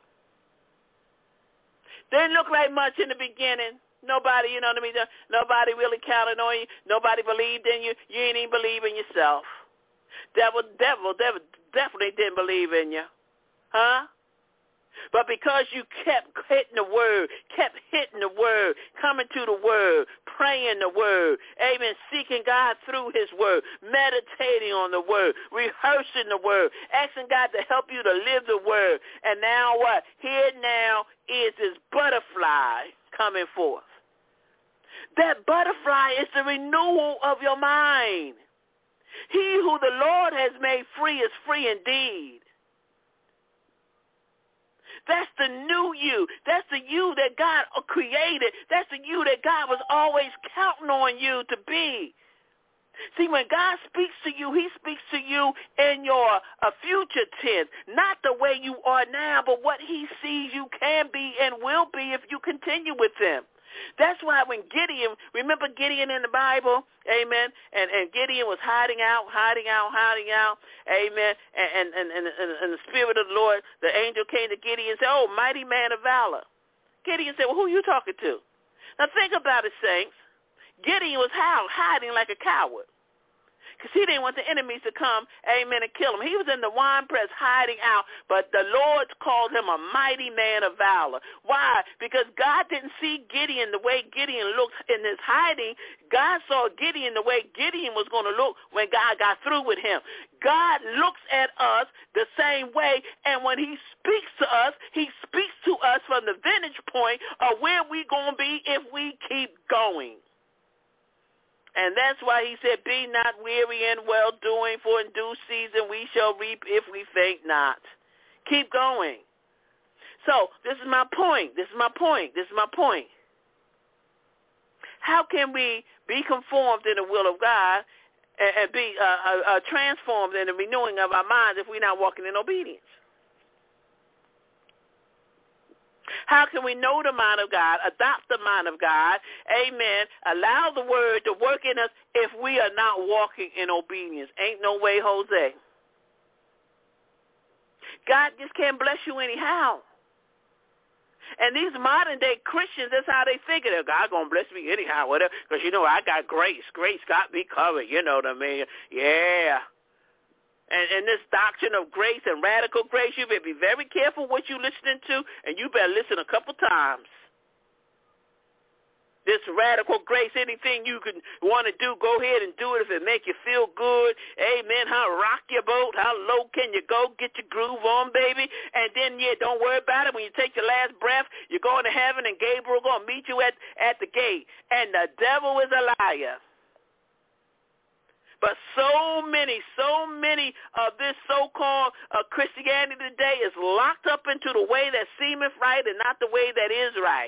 Didn't look like much in the beginning. Nobody, you know what I mean? Nobody really counted on you. Nobody believed in you. You ain't even believe in yourself. Devil definitely didn't believe in you. Huh? But because you kept hitting the word, coming to the word, praying the word, amen, seeking God through his word, meditating on the word, rehearsing the word, asking God to help you to live the word. And now what? Here now is this butterfly coming forth. That butterfly is the renewal of your mind. He who the Lord has made free is free indeed. That's the new you. That's the you that God created. That's the you that God was always counting on you to be. See, when God speaks to you, he speaks to you in your future tense, not the way you are now, but what he sees you can be and will be if you continue with him. That's why when Gideon, remember Gideon in the Bible, amen, and Gideon was hiding out, amen, and the Spirit of the Lord, the angel came to Gideon and said, oh, mighty man of valor. Gideon said, well, who are you talking to? Now think about it, saints. Gideon was hiding like a coward because he didn't want the enemies to come, amen, and kill him. He was in the wine press hiding out, but the Lord called him a mighty man of valor. Why? Because God didn't see Gideon the way Gideon looked in his hiding. God saw Gideon the way Gideon was going to look when God got through with him. God looks at us the same way, and when he speaks to us, he speaks to us from the vantage point of where we're going to be if we keep going. And that's why he said, be not weary in well-doing, for in due season we shall reap if we faint not. Keep going. So this is my point. How can we be conformed in the will of God and be transformed in the renewing of our minds if we're not walking in obedience? How can we know the mind of God, adopt the mind of God, amen, allow the word to work in us if we are not walking in obedience? Ain't no way, Jose. God just can't bless you anyhow. And these modern-day Christians, that's how they figure. God going to bless me anyhow, whatever, because, I got grace. Grace got me covered, you know what I mean? Yeah. And this doctrine of grace and radical grace, you better be very careful what you're listening to, and you better listen a couple times. This radical grace, anything you can want to do, go ahead and do it if it make you feel good. Amen. How rock your boat? How low can you go? Get your groove on, baby. And then, don't worry about it. When you take your last breath, you're going to heaven, and Gabriel going to meet you at the gate. And the devil is a liar. But so many of this so-called Christianity today is locked up into the way that seemeth right and not the way that is right.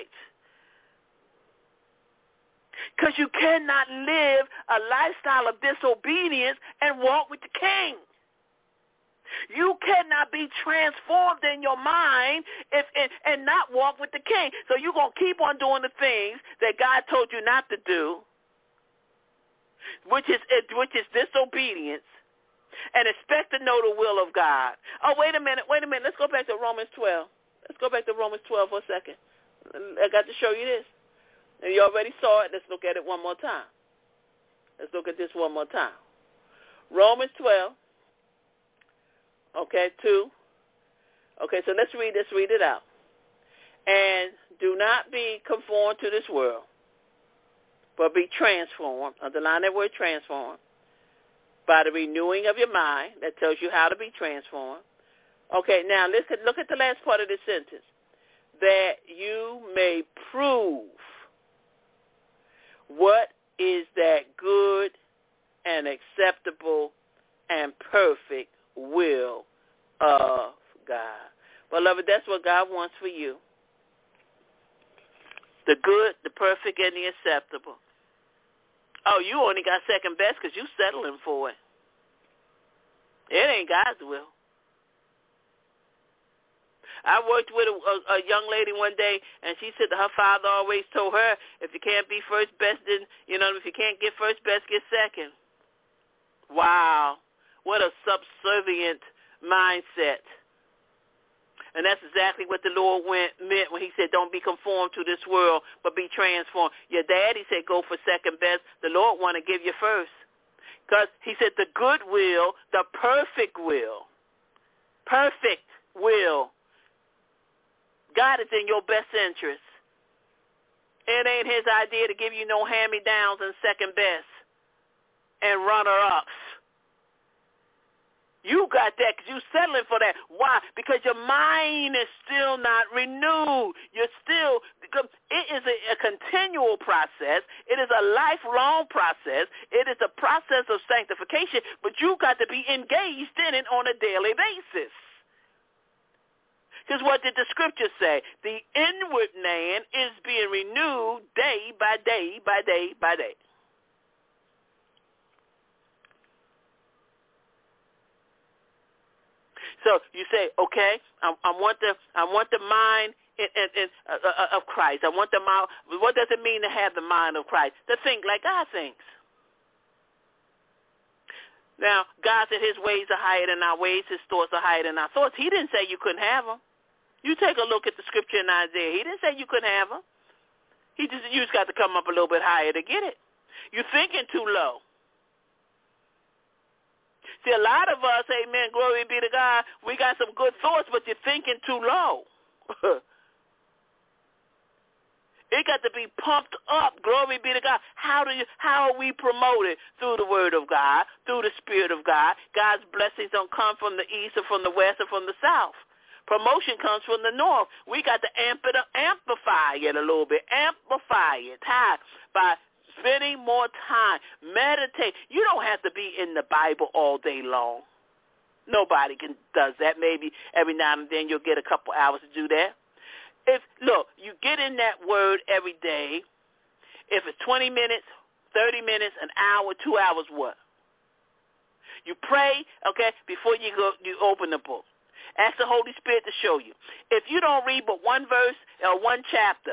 Because you cannot live a lifestyle of disobedience and walk with the King. You cannot be transformed in your mind and not walk with the King. So you're going to keep on doing the things that God told you not to do, which is disobedience, and expect to know the will of God. Oh, wait a minute. Let's go back to Romans 12. Let's go back to Romans 12 for a second. I got to show you this. And you already saw it. Let's look at it one more time. Let's look at this one more time. Romans 12. Okay, 2. Okay, so let's read it out. And do not be conformed to this world, but be transformed. Underline that word transformed. By the renewing of your mind. That tells you how to be transformed. Okay, now look at the last part of this sentence. That you may prove what is that good and acceptable and perfect will of God. Beloved, that's what God wants for you. The good, the perfect, and the acceptable. Oh, you only got second best because you settling for it. It ain't God's will. I worked with a young lady one day, and she said that her father always told her, if you can't be first best, then, if you can't get first best, get second. Wow. What a subservient mindset. And that's exactly what the Lord meant when he said, don't be conformed to this world, but be transformed. Your daddy said, go for second best. The Lord want to give you first. Because he said the good will, the perfect will, God is in your best interest. It ain't his idea to give you no hand-me-downs and second best and runner-ups. You got that because you're settling for that. Why? Because your mind is still not renewed. It is a continual process. It is a lifelong process. It is a process of sanctification, but you got to be engaged in it on a daily basis. Because what did the scripture say? The inward man is being renewed day by day by day by day. So you say, okay, I want the mind of Christ. I want the mind. What does it mean to have the mind of Christ? To think like God thinks. Now, God said his ways are higher than our ways. His thoughts are higher than our thoughts. He didn't say you couldn't have them. You take a look at the scripture in Isaiah. He didn't say you couldn't have them. You just got to come up a little bit higher to get it. You're thinking too low. See, a lot of us, amen, glory be to God, we got some good thoughts, but you're thinking too low. It got to be pumped up. Glory be to God. How are we promoted? Through the word of God, through the Spirit of God. God's blessings don't come from the east or from the west or from the south. Promotion comes from the north. We got to amplify it a little bit. Amplify it. How? By spending more time. Meditate. You don't have to be in the Bible all day long. Nobody does that. Maybe every now and then you'll get a couple hours to do that. Look, you get in that word every day. If it's 20 minutes, 30 minutes, an hour, 2 hours, what? You pray, okay, before you open the book. Ask the Holy Spirit to show you. If you don't read but one verse or one chapter,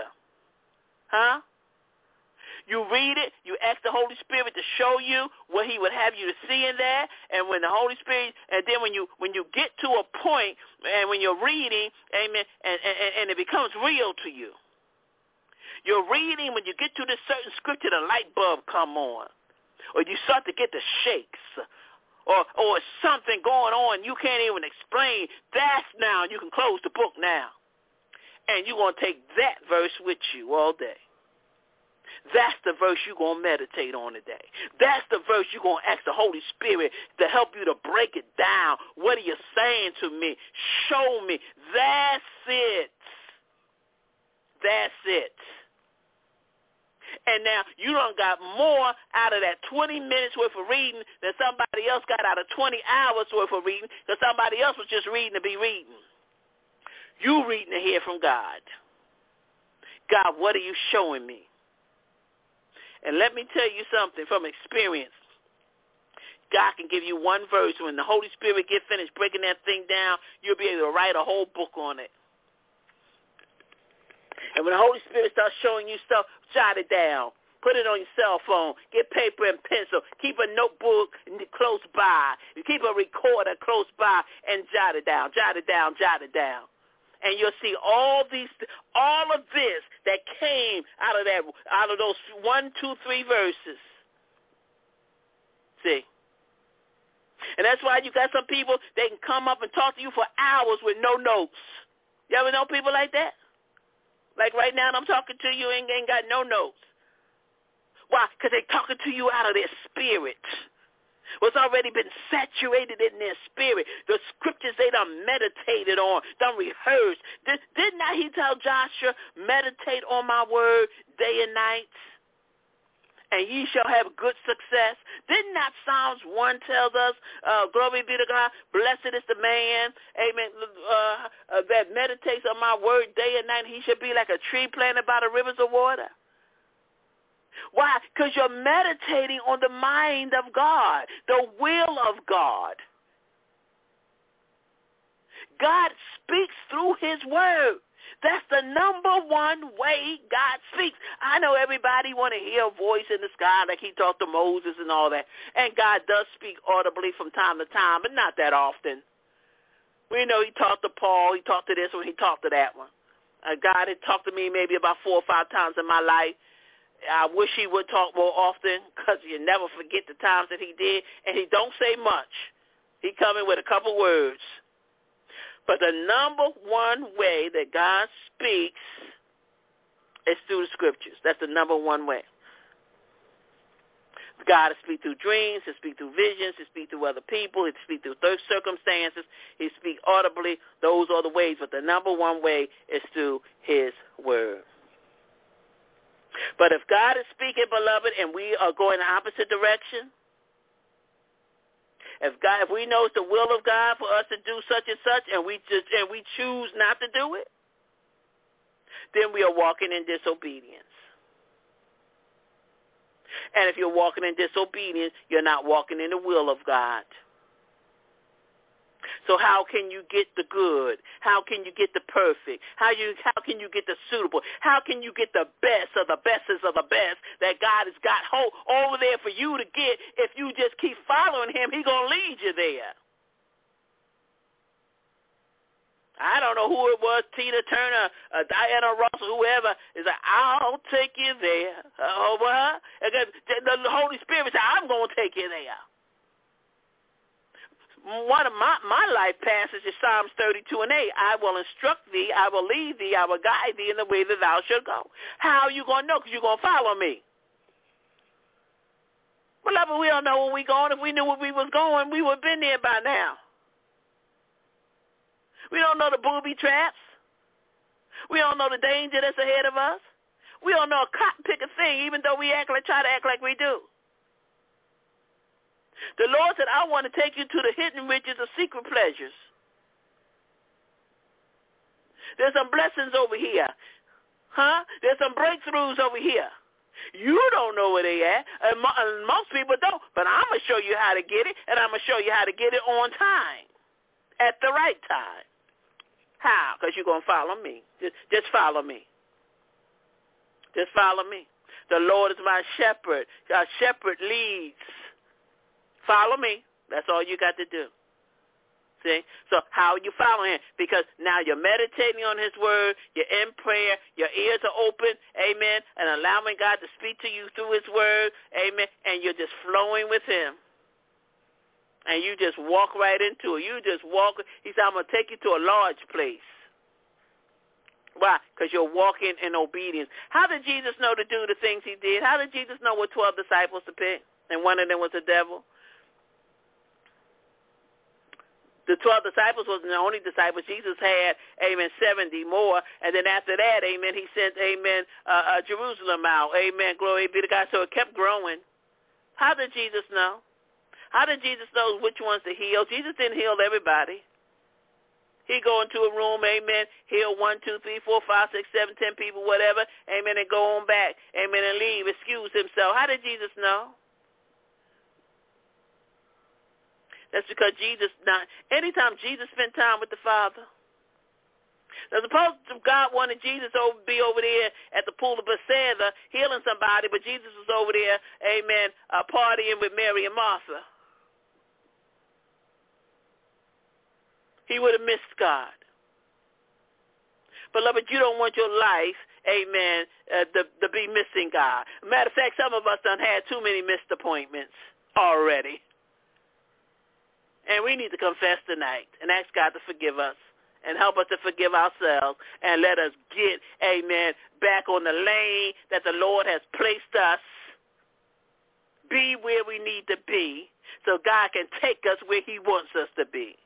you read it, you ask the Holy Spirit to show you what he would have you to see in there, and when the Holy Spirit, and then when you get to a point, and when you're reading, amen, and it becomes real to you. You're reading, when you get to this certain scripture, the light bulb come on, or you start to get the shakes, or something going on you can't even explain. That's now, you can close the book now, and you're going to take that verse with you all day. That's the verse you're going to meditate on today. That's the verse you're going to ask the Holy Spirit to help you to break it down. What are you saying to me? Show me. That's it. That's it. And now you done got more out of that 20 minutes worth of reading than somebody else got out of 20 hours worth of reading, because somebody else was just reading to be reading. You reading to hear from God. God, what are you showing me? And let me tell you something from experience. God can give you one verse. When the Holy Spirit get finished breaking that thing down, you'll be able to write a whole book on it. And when the Holy Spirit starts showing you stuff, jot it down. Put it on your cell phone. Get paper and pencil. Keep a notebook close by. You keep a recorder close by and jot it down. Jot it down. Jot it down. And you'll see all of this that came out of those 1, 2, 3 verses. See? And that's why you got some people, they can come up and talk to you for hours with no notes. You ever know people like that? Like right now, I'm talking to you and ain't got no notes. Why? Because they're talking to you out of their spirit. What's already been saturated in their spirit. The scriptures they done meditated on, done rehearsed. Did not he tell Joshua, meditate on my word day and night, and ye shall have good success? Did not Psalms 1 tells us, glory be to God, blessed is the man, amen, that meditates on my word day and night. He should be like a tree planted by the rivers of water. Why? Because you're meditating on the mind of God, the will of God. God speaks through his word. That's the number one way God speaks. I know everybody want to hear a voice in the sky like he talked to Moses and all that. And God does speak audibly from time to time, but not that often. We know he talked to Paul, he talked to this one, he talked to that one. God had talked to me maybe about 4 or 5 times in my life. I wish he would talk more often, because you never forget the times that he did. And he don't say much. He come in with a couple words. But the number one way that God speaks is through the scriptures. That's the number one way. God will speak through dreams, he'll speak through visions, he'll speak through other people, he'll speak through circumstances, he'll speak audibly. Those are the ways, but the number one way is through his word. But if God is speaking, beloved, and we are going the opposite direction, if we know it's the will of God for us to do such and such, and we choose not to do it, then we are walking in disobedience. And if you're walking in disobedience, you're not walking in the will of God. So how can you get the good? How can you get the perfect? How can you get the suitable? How can you get the best of the bestest of the best that God has got over there for you to get? If you just keep following him, he's going to lead you there. I don't know who it was, Tina Turner, Diana Ross, or whoever, is like, I'll take you there. The Holy Spirit said, I'm going to take you there. One of my life passages is Psalms 32:8. I will instruct thee, I will lead thee, I will guide thee in the way that thou shalt go. How are you going to know? Because you're going to follow me. Beloved, we don't know where we're going. If we knew where we was going, we would have been there by now. We don't know the booby traps. We don't know the danger that's ahead of us. We don't know a cotton pick a thing, even though we try to act like we do. The Lord said, I want to take you to the hidden riches of secret pleasures. There's some blessings over here. There's some breakthroughs over here. You don't know where they at. And most people don't. But I'm going to show you how to get it, and I'm going to show you how to get it on time, at the right time. How? Because you're going to follow me. Just follow me. Just follow me. The Lord is my shepherd. Our shepherd leads. Follow me. That's all you got to do. See? So how are you following him? Because now you're meditating on his word, you're in prayer, your ears are open, amen, and allowing God to speak to you through his word, amen, and you're just flowing with him. And you just walk right into it. You just walk. He said, I'm going to take you to a large place. Why? Because you're walking in obedience. How did Jesus know to do the things he did? How did Jesus know what 12 disciples to pick? And one of them was the devil. The 12 disciples wasn't the only disciples. Jesus had, amen, 70 more. And then after that, amen, he sent, amen, Jerusalem out. Amen, glory be to God. So it kept growing. How did Jesus know? How did Jesus know which ones to heal? Jesus didn't heal everybody. He go into a room, amen, heal 1, 2, 3, 4, 5, 6, 7, 10 people, whatever, amen, and go on back, amen, and leave, excuse himself. How did Jesus know? That's because anytime Jesus spent time with the Father. Now, suppose God wanted Jesus to be over there at the pool of Bethesda healing somebody, but Jesus was over there, amen, partying with Mary and Martha. He would have missed God. Beloved, you don't want your life, amen, to be missing God. Matter of fact, some of us done had too many missed appointments already. And we need to confess tonight and ask God to forgive us and help us to forgive ourselves and let us get, amen, back on the lane that the Lord has placed us. Be where we need to be so God can take us where he wants us to be.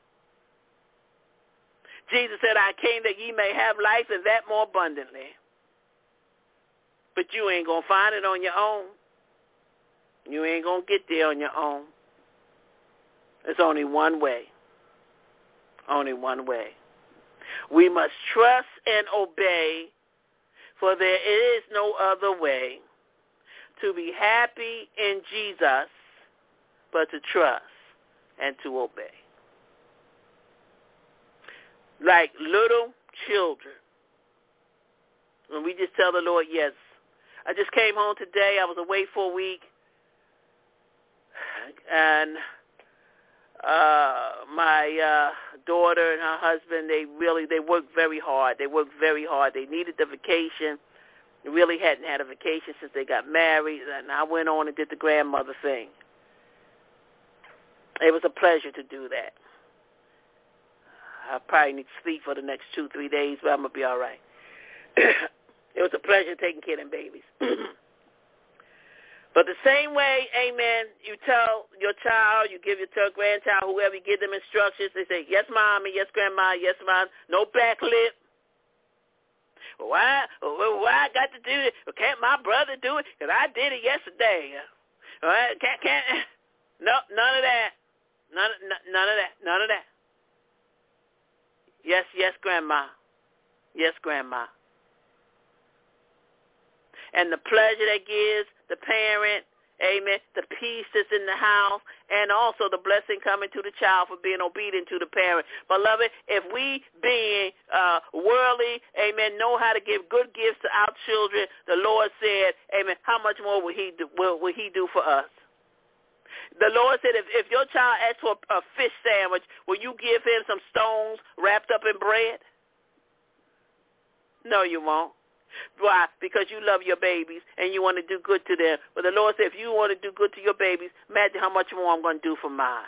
Jesus said, I came that ye may have life and that more abundantly. But you ain't going to find it on your own. You ain't going to get there on your own. There's only one way. Only one way. We must trust and obey, for there is no other way to be happy in Jesus but to trust and to obey. Like little children, when we just tell the Lord yes. I just came home today. I was away for a week. And my daughter and her husband, they worked very hard. They needed the vacation. They really hadn't had a vacation since they got married, and I went on and did the grandmother thing. It was a pleasure to do that. I probably need to sleep for the next 2-3 days, but I'm going to be all right. It was a pleasure taking care of them babies. But the same way, amen, you tell your child, you give your grandchild, whoever, you give them instructions. They say, yes, mommy, yes, grandma, yes, mom. No back lip. Why I got to do it? Can't my brother do it? Because I did it yesterday. All right? Can't. No, none of that. None of that. Yes, grandma. Yes, grandma. And the pleasure that gives the parent, amen, the peace that's in the house, and also the blessing coming to the child for being obedient to the parent. Beloved, if we being worldly, amen, know how to give good gifts to our children, the Lord said, amen, how much more will he do for us? The Lord said, if your child asks for a fish sandwich, will you give him some stones wrapped up in bread? No, you won't. Why? Because you love your babies and you want to do good to them. But the Lord said, if you want to do good to your babies, imagine how much more I'm going to do for mine.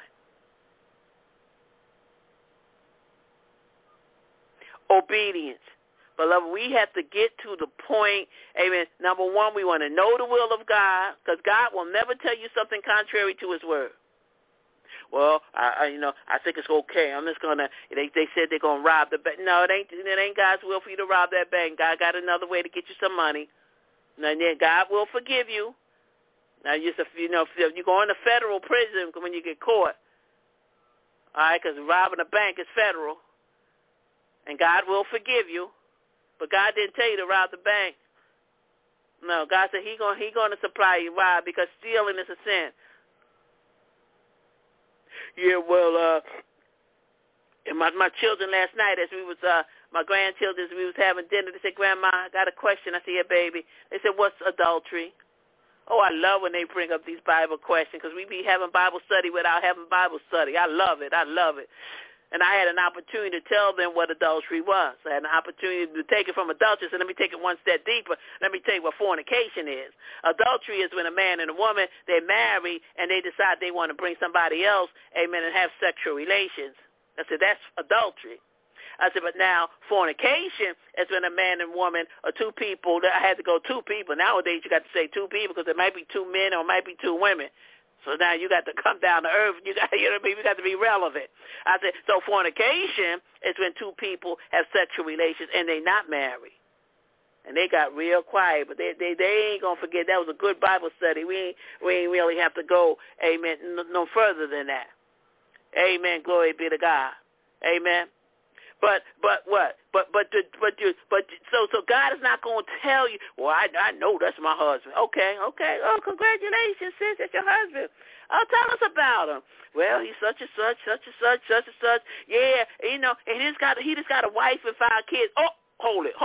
Obedience. Beloved, we have to get to the point, amen. Number one, we want to know the will of God, because God will never tell you something contrary to his word. Well, I think it's okay. I'm just gonna. They said they're gonna rob the bank. No, it ain't God's will for you to rob that bank. God got another way to get you some money. And then God will forgive you. Now, if you go into federal prison when you get caught, all right, because robbing a bank is federal, and God will forgive you. But God didn't tell you to rob the bank. No, God said He gonna supply you. Why? Because stealing is a sin. Yeah, well, and my children last night, as we was my grandchildren, as we was having dinner, they said, Grandma, I got a question. I said, yeah, baby. They said, what's adultery? Oh, I love when they bring up these Bible questions because we be having Bible study without having Bible study. I love it. I love it. And I had an opportunity to tell them what adultery was. I had an opportunity to take it from adultery, so let me take it one step deeper. Let me tell you what fornication is. Adultery is when a man and a woman, they marry and they decide they want to bring somebody else, amen, and have sexual relations. I said, that's adultery. I said, but now fornication is when a man and woman or two people, I had to go two people. Nowadays you got to say two people because it might be two men or it might be two women. So now you got to come down to earth. You got, you know what I mean? You got to be relevant. I said, so fornication is when two people have sexual relations and they not married. And they got real quiet, but they ain't going to forget. That was a good Bible study. We ain't really have to go, amen, no further than that. Amen. Glory be to God. Amen. But what? So God is not going to tell you, well, I know that's my husband. Okay. Oh, congratulations, sis, that's your husband. Oh, tell us about him. Well, he's such and such. Yeah, you know, and he just got a wife and 5 kids. Oh, hold it.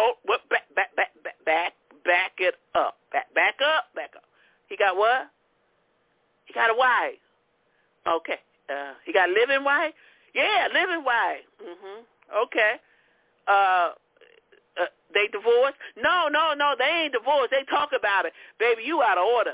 Back it up. Back up. He got what? He got a wife. Okay. He got a living wife? Yeah, living wife. Okay. They divorced? No, they ain't divorced. They talk about it. Baby, you out of order.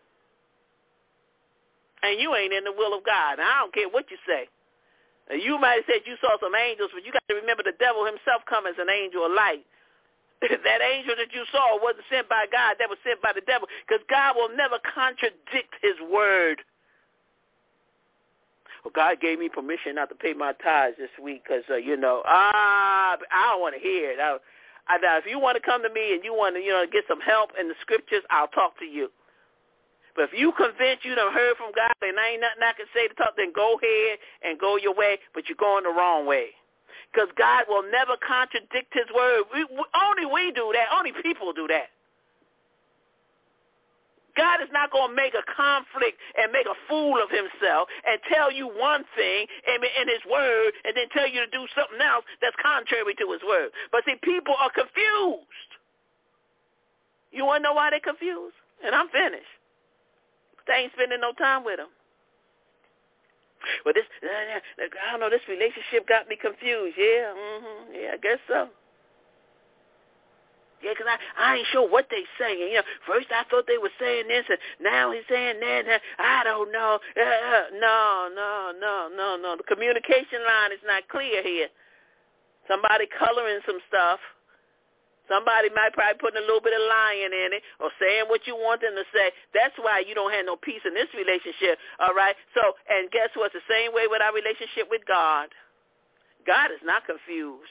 And you ain't in the will of God. Now, I don't care what you say. You might have said you saw some angels, but you got to remember the devil himself come as an angel of light. That angel that you saw wasn't sent by God. That was sent by the devil, because God will never contradict his word. Well, God gave me permission not to pay my tithes this week because, I don't want to hear it. If you want to come to me and you want to, get some help in the scriptures, I'll talk to you. But if you convinced you done heard from God and I ain't nothing I can say to talk, then go ahead and go your way, but you're going the wrong way. Because God will never contradict his word. Only we do that. Only people do that. God is not going to make a conflict and make a fool of himself and tell you one thing in his word and then tell you to do something else that's contrary to his word. But see, people are confused. You want to know why they're confused? And I'm finished. They ain't spending no time with them. Well, I don't know, this relationship got me confused. Yeah, I guess so. Yeah, because I ain't sure what they saying. First I thought they were saying this, and now he's saying that. I don't know. No. The communication line is not clear here. Somebody coloring some stuff. Somebody might probably put a little bit of lying in it or saying what you want them to say. That's why you don't have no peace in this relationship, all right? So, and guess what? It's the same way with our relationship with God. God is not confused.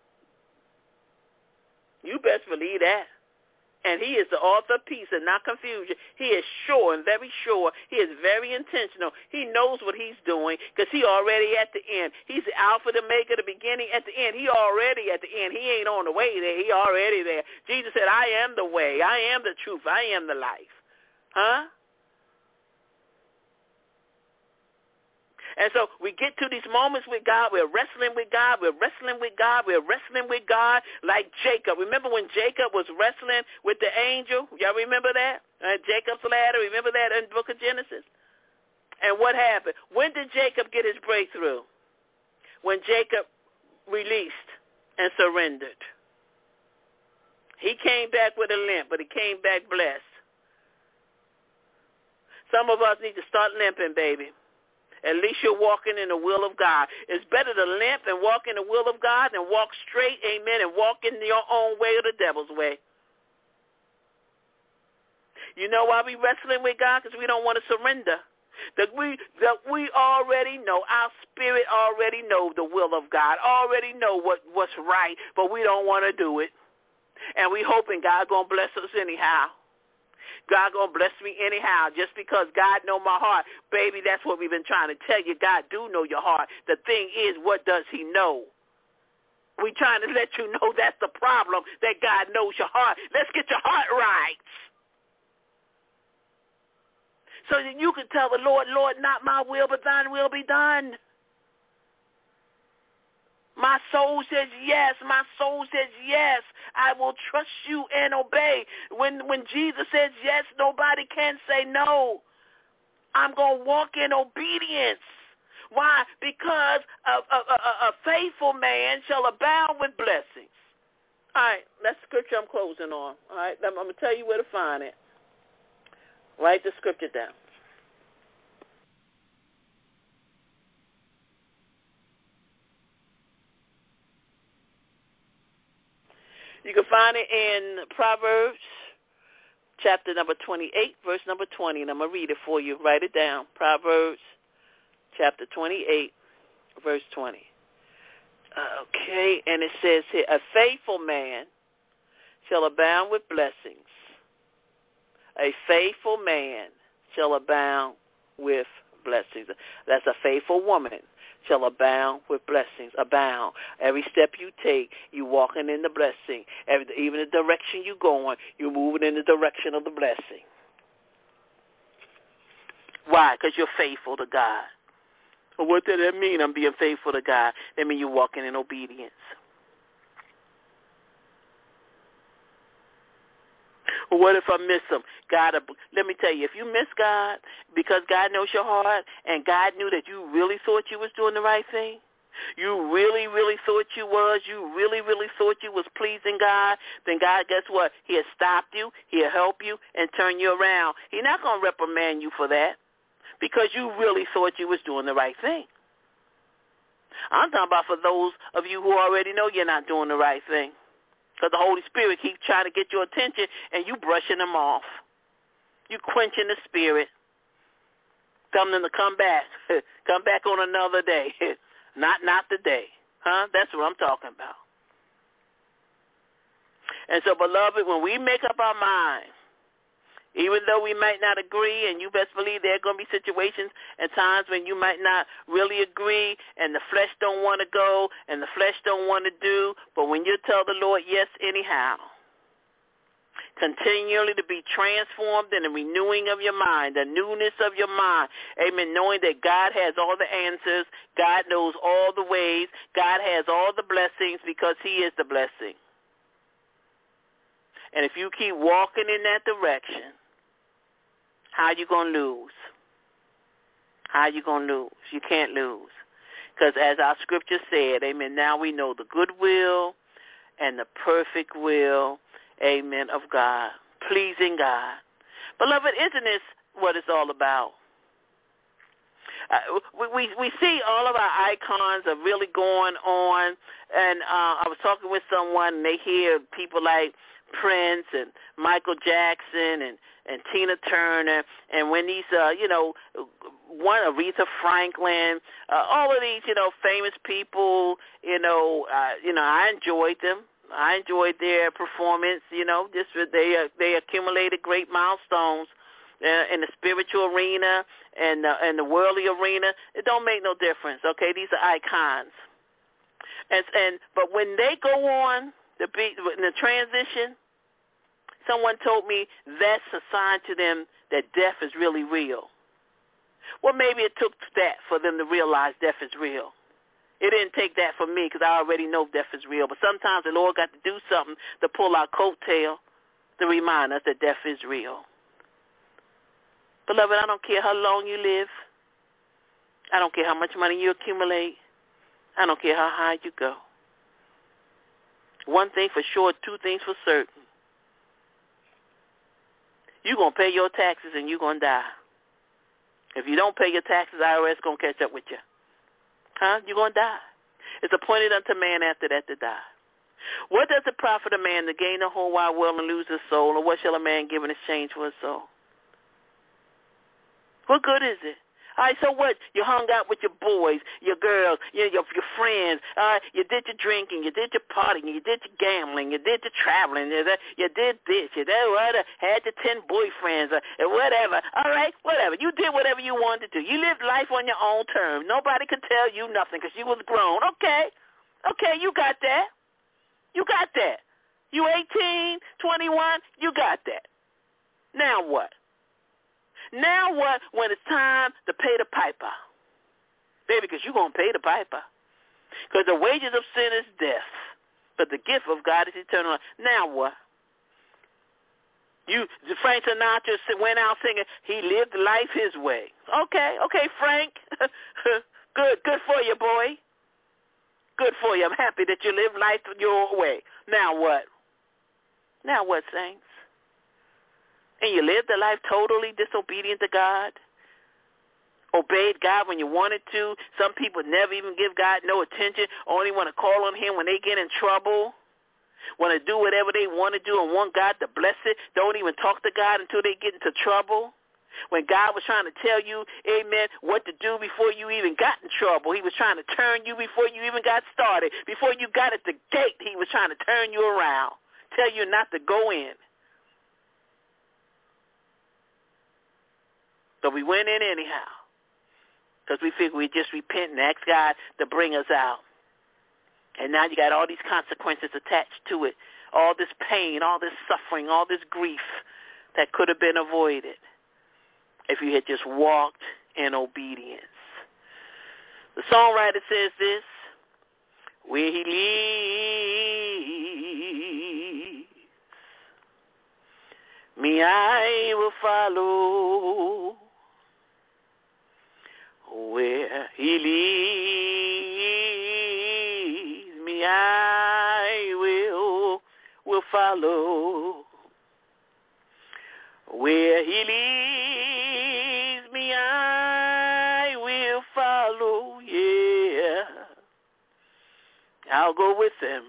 You best believe that. And he is the author of peace and not confusion. He is sure and very sure. He is very intentional. He knows what he's doing because he already at the end. He's the Alpha, the Maker, the beginning, at the end. He already at the end. He ain't on the way there. He already there. Jesus said, I am the way. I am the truth. I am the life. Huh? And so we get to these moments with God. We're wrestling with God. We're wrestling with God. We're wrestling with God like Jacob. Remember when Jacob was wrestling with the angel? Y'all remember that? Jacob's ladder. Remember that in the book of Genesis? And what happened? When did Jacob get his breakthrough? When Jacob released and surrendered. He came back with a limp, but he came back blessed. Some of us need to start limping, baby. At least you're walking in the will of God. It's better to limp and walk in the will of God than walk straight, amen, and walk in your own way or the devil's way. You know why we wrestling with God? Because we don't want to surrender. That we already know, our spirit already know the will of God, already know what's right, but we don't want to do it. And we hoping God going to bless us anyhow. God going to bless me anyhow just because God know my heart. Baby, that's what we've been trying to tell you. God do know your heart. The thing is, what does he know? We trying to let you know that's the problem, that God knows your heart. Let's get your heart right. so that you can tell the Lord, Lord, not my will, but thine will be done. My soul says yes. My soul says yes. I will trust you and obey. When Jesus says yes, nobody can say no. I'm going to walk in obedience. Why? Because a faithful man shall abound with blessings. All right, that's the scripture I'm closing on. All right, I'm going to tell you where to find it. Write the scripture down. You can find it in Proverbs chapter number 28, verse number 20, and I'm going to read it for you. Write it down. Proverbs chapter 28, verse 20. Okay, and it says here, a faithful man shall abound with blessings. A faithful man shall abound with blessings. That's a faithful woman shall abound with blessings. Abound. Every step you take, you walking in the blessing. Even the direction you going, you're moving in the direction of the blessing. Why? Because you're faithful to God. Well, what does that mean? I'm being faithful to God. That means you're walking in obedience. Well, what if I miss him? God, let me tell you, if you miss God because God knows your heart and God knew that you really thought you was doing the right thing, you really, really thought you was, you really, really thought you was pleasing God, then God, guess what? He'll stop you, he'll help you, and turn you around. He's not going to reprimand you for that because you really thought you was doing the right thing. I'm talking about for those of you who already know you're not doing the right thing. Because the Holy Spirit keeps trying to get your attention, and you brushing them off. You quenching the Spirit. Telling them to come back. Come back on another day. Not today. Huh? That's what I'm talking about. And so, beloved, when we make up our mind, even though we might not agree, and you best believe there are going to be situations and times when you might not really agree, and the flesh don't want to go, and the flesh don't want to do, but when you tell the Lord yes anyhow, continually to be transformed in the renewing of your mind, the newness of your mind, amen, knowing that God has all the answers, God knows all the ways, God has all the blessings because he is the blessing. And if you keep walking in that direction, how you going to lose? How you going to lose? You can't lose. Because as our scripture said, amen, now we know the good will and the perfect will, amen, of God, pleasing God. Beloved, isn't this what it's all about? We see all of our icons are really going on, and I was talking with someone, and they hear people like Prince and Michael Jackson and Tina Turner, and when these, one Aretha Franklin, all of these, famous people, I enjoyed them. I enjoyed their performance, just they accumulated great milestones in the spiritual arena and the worldly arena. It don't make no difference, okay? These are icons. But when they go on in the transition, someone told me that's a sign to them that death is really real. Well, maybe it took that for them to realize death is real. It didn't take that for me because I already know death is real. But sometimes the Lord got to do something to pull our coattail to remind us that death is real. Beloved, I don't care how long you live. I don't care how much money you accumulate. I don't care how high you go. One thing for sure, two things for certain. You're going to pay your taxes and you're going to die. If you don't pay your taxes, IRS going to catch up with you. Huh? You're going to die. It's appointed unto man after that to die. What does it profit a man to gain the whole wide world and lose his soul? Or what shall a man give in exchange for his soul? What good is it? All right, so what? You hung out with your boys, your girls, your friends. You did your drinking, you did your partying, you did your gambling, you did your traveling, you did this, you did whatever, had your 10 boyfriends, whatever. All right, whatever. You did whatever you wanted to do. You lived life on your own terms. Nobody could tell you nothing because you was grown. Okay, you got that. You got that. You 18, 21, you got that. Now what? Now what when it's time to pay the piper? Baby, because you're going to pay the piper. Because the wages of sin is death, but the gift of God is eternal life. Now what? Frank Sinatra went out singing, he lived life his way. Okay, Frank. Good for you, boy. Good for you. I'm happy that you live life your way. Now what? Now what, saints? And you lived a life totally disobedient to God? Obeyed God when you wanted to? Some people never even give God no attention, only want to call on him when they get in trouble, want to do whatever they want to do and want God to bless it, don't even talk to God until they get into trouble. When God was trying to tell you, amen, what to do before you even got in trouble. He was trying to turn you before you even got started. Before you got at the gate, he was trying to turn you around, tell you not to go in. But we went in anyhow because we figured we'd just repent and ask God to bring us out. And now you got all these consequences attached to it, all this pain, all this suffering, all this grief that could have been avoided if you had just walked in obedience. The songwriter says this, where he leads me, I will follow. Where he leads me, I will follow. Where he leads me, I will follow, yeah. I'll go with him,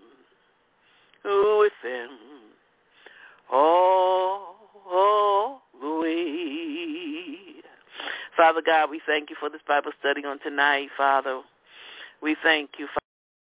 all the way. Father God, we thank you for this Bible study on tonight, Father. We thank you, Father.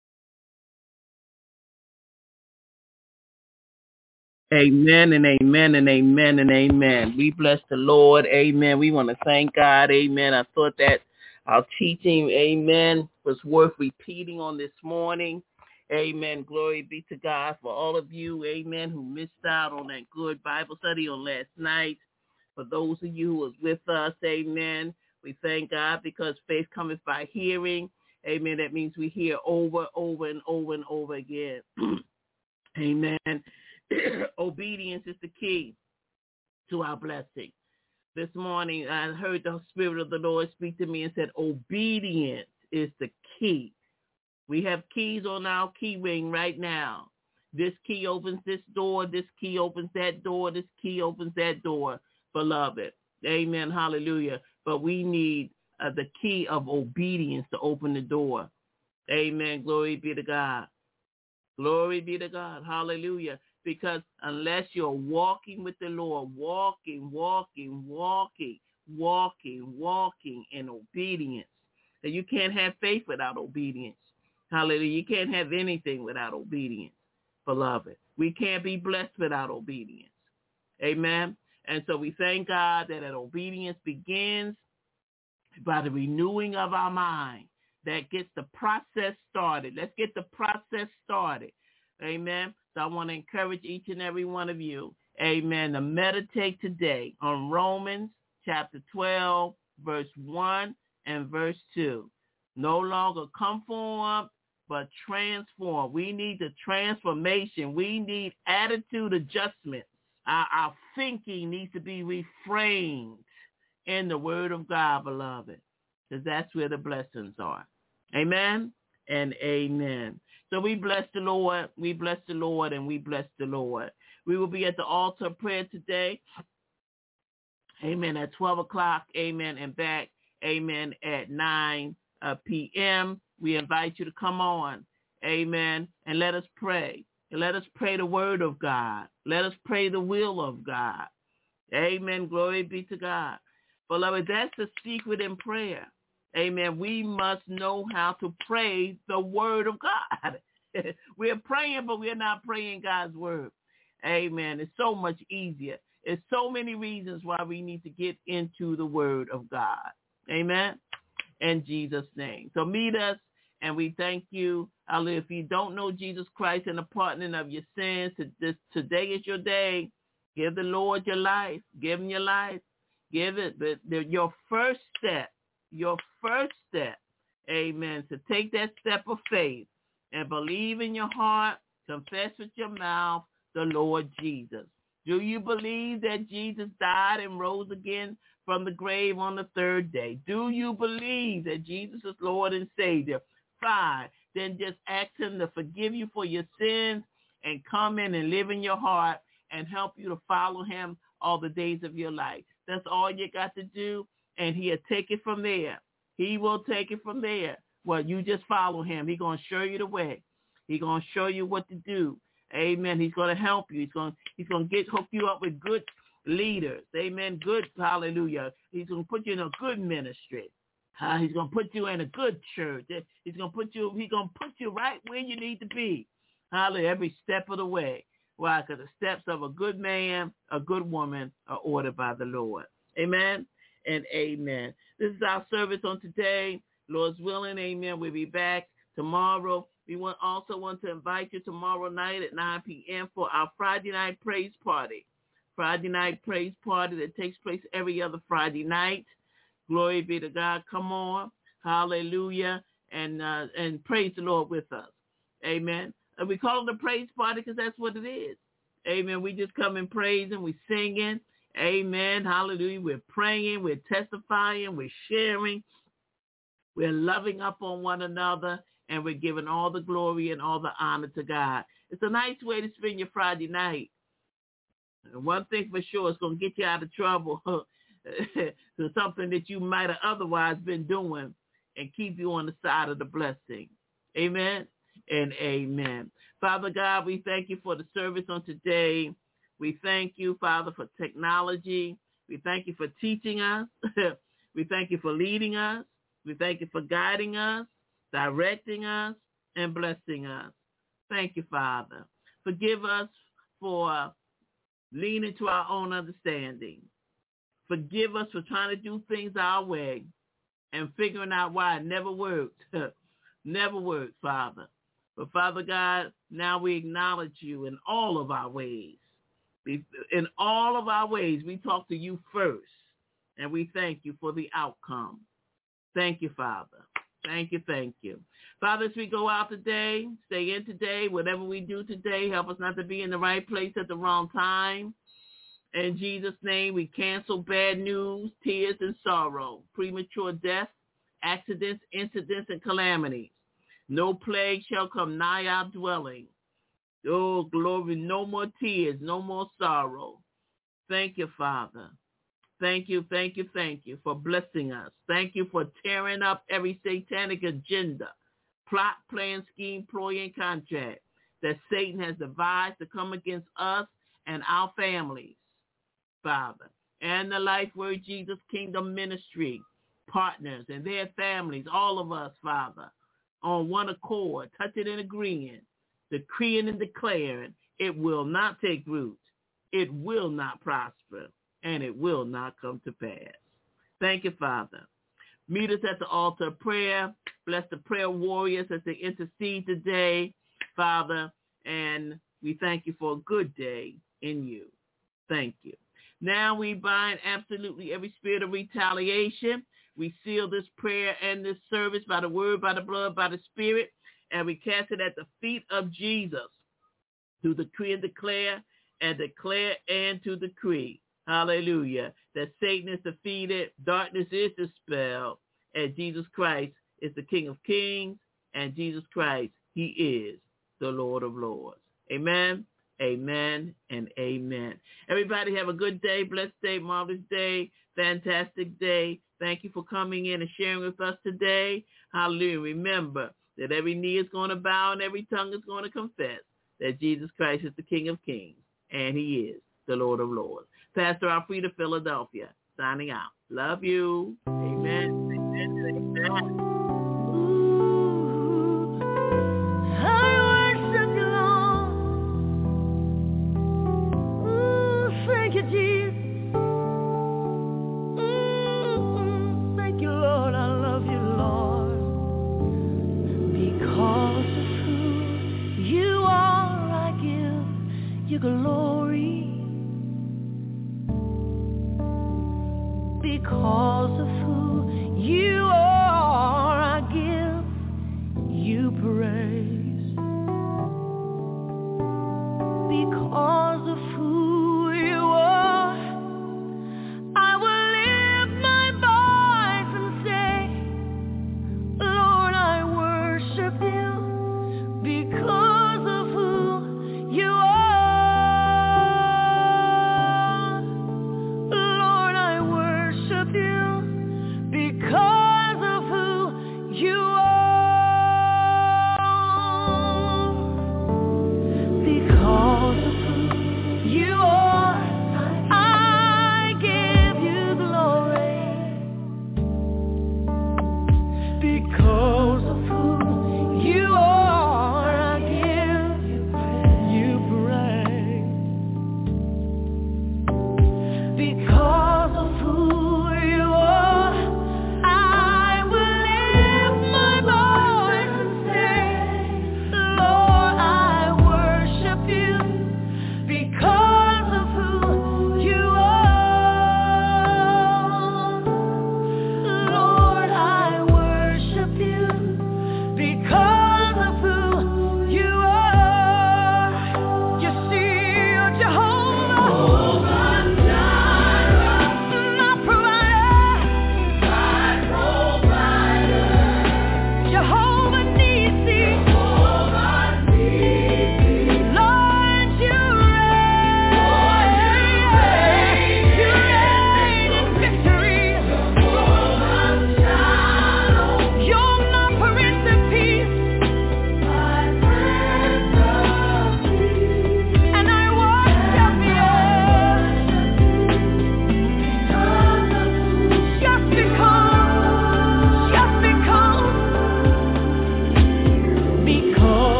Amen and amen and amen and amen. We bless the Lord. Amen. We want to thank God. Amen. I thought that our teaching, amen, was worth repeating on this morning. Amen. Glory be to God for all of you, amen, who missed out on that good Bible study on last night. For those of you who was with us, amen, we thank God because faith cometh by hearing. Amen. That means we hear over and over again. Amen. Obedience is the key to our blessing. This morning, I heard the Spirit of the Lord speak to me and said, obedience is the key. We have keys on our key ring right now. This key opens this door. This key opens that door. This key opens that door, beloved. Amen. Hallelujah. But we need the key of obedience to open the door. Amen. Glory be to God. Glory be to God. Hallelujah. Because unless you're walking with the Lord, walking in obedience, and you can't have faith without obedience. Hallelujah. You can't have anything without obedience, beloved. We can't be blessed without obedience. Amen. And so we thank God that obedience begins by the renewing of our mind. That gets the process started. Let's get the process started. Amen. So I want to encourage each and every one of you, amen, to meditate today on Romans chapter 12, verse 1 and verse 2. No longer conform, but transform. We need the transformation. We need attitude adjustment. Our thinking needs to be reframed in the word of God, beloved, because that's where the blessings are. Amen and amen. So we bless the Lord, we bless the Lord, and we bless the Lord. We will be at the altar of prayer today, amen, at 12 o'clock, amen, and back, amen, at 9 p.m. We invite you to come on, amen, and let us pray. And let us pray the word of God. Let us pray the will of God. Amen, glory be to God. Beloved, that's the secret in prayer. Amen. We must know how to pray the word of God. We're praying, but we're not praying God's word. Amen. It's so much easier. There's so many reasons why we need to get into the word of God. Amen. In Jesus' name. So meet us, and we thank you. If you don't know Jesus Christ and the pardoning of your sins, today is your day. Give the Lord your life. Give him your life. Give it, but your first step, amen, to take that step of faith and believe in your heart, confess with your mouth the Lord Jesus. Do you believe that Jesus died and rose again from the grave on the third day? Do you believe that Jesus is Lord and Savior? Fine. Then just ask him to forgive you for your sins and come in and live in your heart and help you to follow him all the days of your life. That's all you got to do, and he'll take it from there. He will take it from there. Well, you just follow him. He's going to show you the way. He's going to show you what to do. Amen. He's going to help you. He's going to hook you up with good leaders. Amen. Good, hallelujah. He's going to put you in a good ministry. He's going to put you in a good church. He's going to put you right where you need to be. Hallelujah. Every step of the way. Why? Because the steps of a good man, a good woman are ordered by the Lord. Amen and amen. This is our service on today. Lord's willing, amen. We'll be back tomorrow. We also want to invite you tomorrow night at 9 p.m. for our Friday night praise party. Friday night praise party that takes place every other Friday night. Glory be to God. Come on. Hallelujah. And praise the Lord with us. Amen. And we call it a praise party because that's what it is. Amen. We just come and praise and we singing. Amen. Hallelujah. We're praying. We're testifying. We're sharing. We're loving up on one another. And we're giving all the glory and all the honor to God. It's a nice way to spend your Friday night. And one thing for sure, it's going to get you out of trouble to something that you might have otherwise been doing and keep you on the side of the blessing. Amen and amen. Father God, we thank you for the service on today. We thank you, Father, for technology. We thank you for teaching us. We thank you for leading us. We thank you for guiding us, directing us, and blessing us. Thank you, Father. Forgive us for leaning to our own understanding. Forgive us for trying to do things our way and figuring out why it never worked. Never worked, Father. But, Father God, now we acknowledge you in all of our ways. In all of our ways, we talk to you first, and we thank you for the outcome. Thank you, Father. Thank you, thank you. Father, as we go out today, stay in today, whatever we do today, help us not to be in the right place at the wrong time. In Jesus' name, we cancel bad news, tears, and sorrow, premature death, accidents, incidents, and calamities. No plague shall come nigh our dwelling. Oh, glory, no more tears, no more sorrow. Thank you, Father. Thank you, thank you, thank you for blessing us. Thank you for tearing up every satanic agenda, plot, plan, scheme, ploy, and contract that Satan has devised to come against us and our families, Father, and the Life Word Jesus Kingdom Ministry partners and their families, all of us, Father, on one accord, touching and agreeing, decreeing and declaring it will not take root, it will not prosper, and it will not come to pass. Thank you, Father. Meet us at the altar of prayer. Bless the prayer warriors as they intercede today, Father, and we thank you for a good day in you. Thank you. Now we bind absolutely every spirit of retaliation. We seal this prayer and this service by the word, by the blood, by the spirit, and we cast it at the feet of Jesus to decree and declare and to decree. Hallelujah. That Satan is defeated, darkness is dispelled, and Jesus Christ is the King of Kings, and Jesus Christ, he is the Lord of Lords. Amen, amen, and amen. Everybody have a good day, blessed day, marvelous day, fantastic day. Thank you for coming in and sharing with us today. Hallelujah. Remember that every knee is going to bow and every tongue is going to confess that Jesus Christ is the King of Kings, and he is the Lord of Lords. Pastor Alfreda, Philadelphia, signing out. Love you. Amen. Amen. Amen. I worship you, Lord. Thank you, Jesus. Thank you, Lord. I love you, Lord. Because of who you are, I give you glory. because of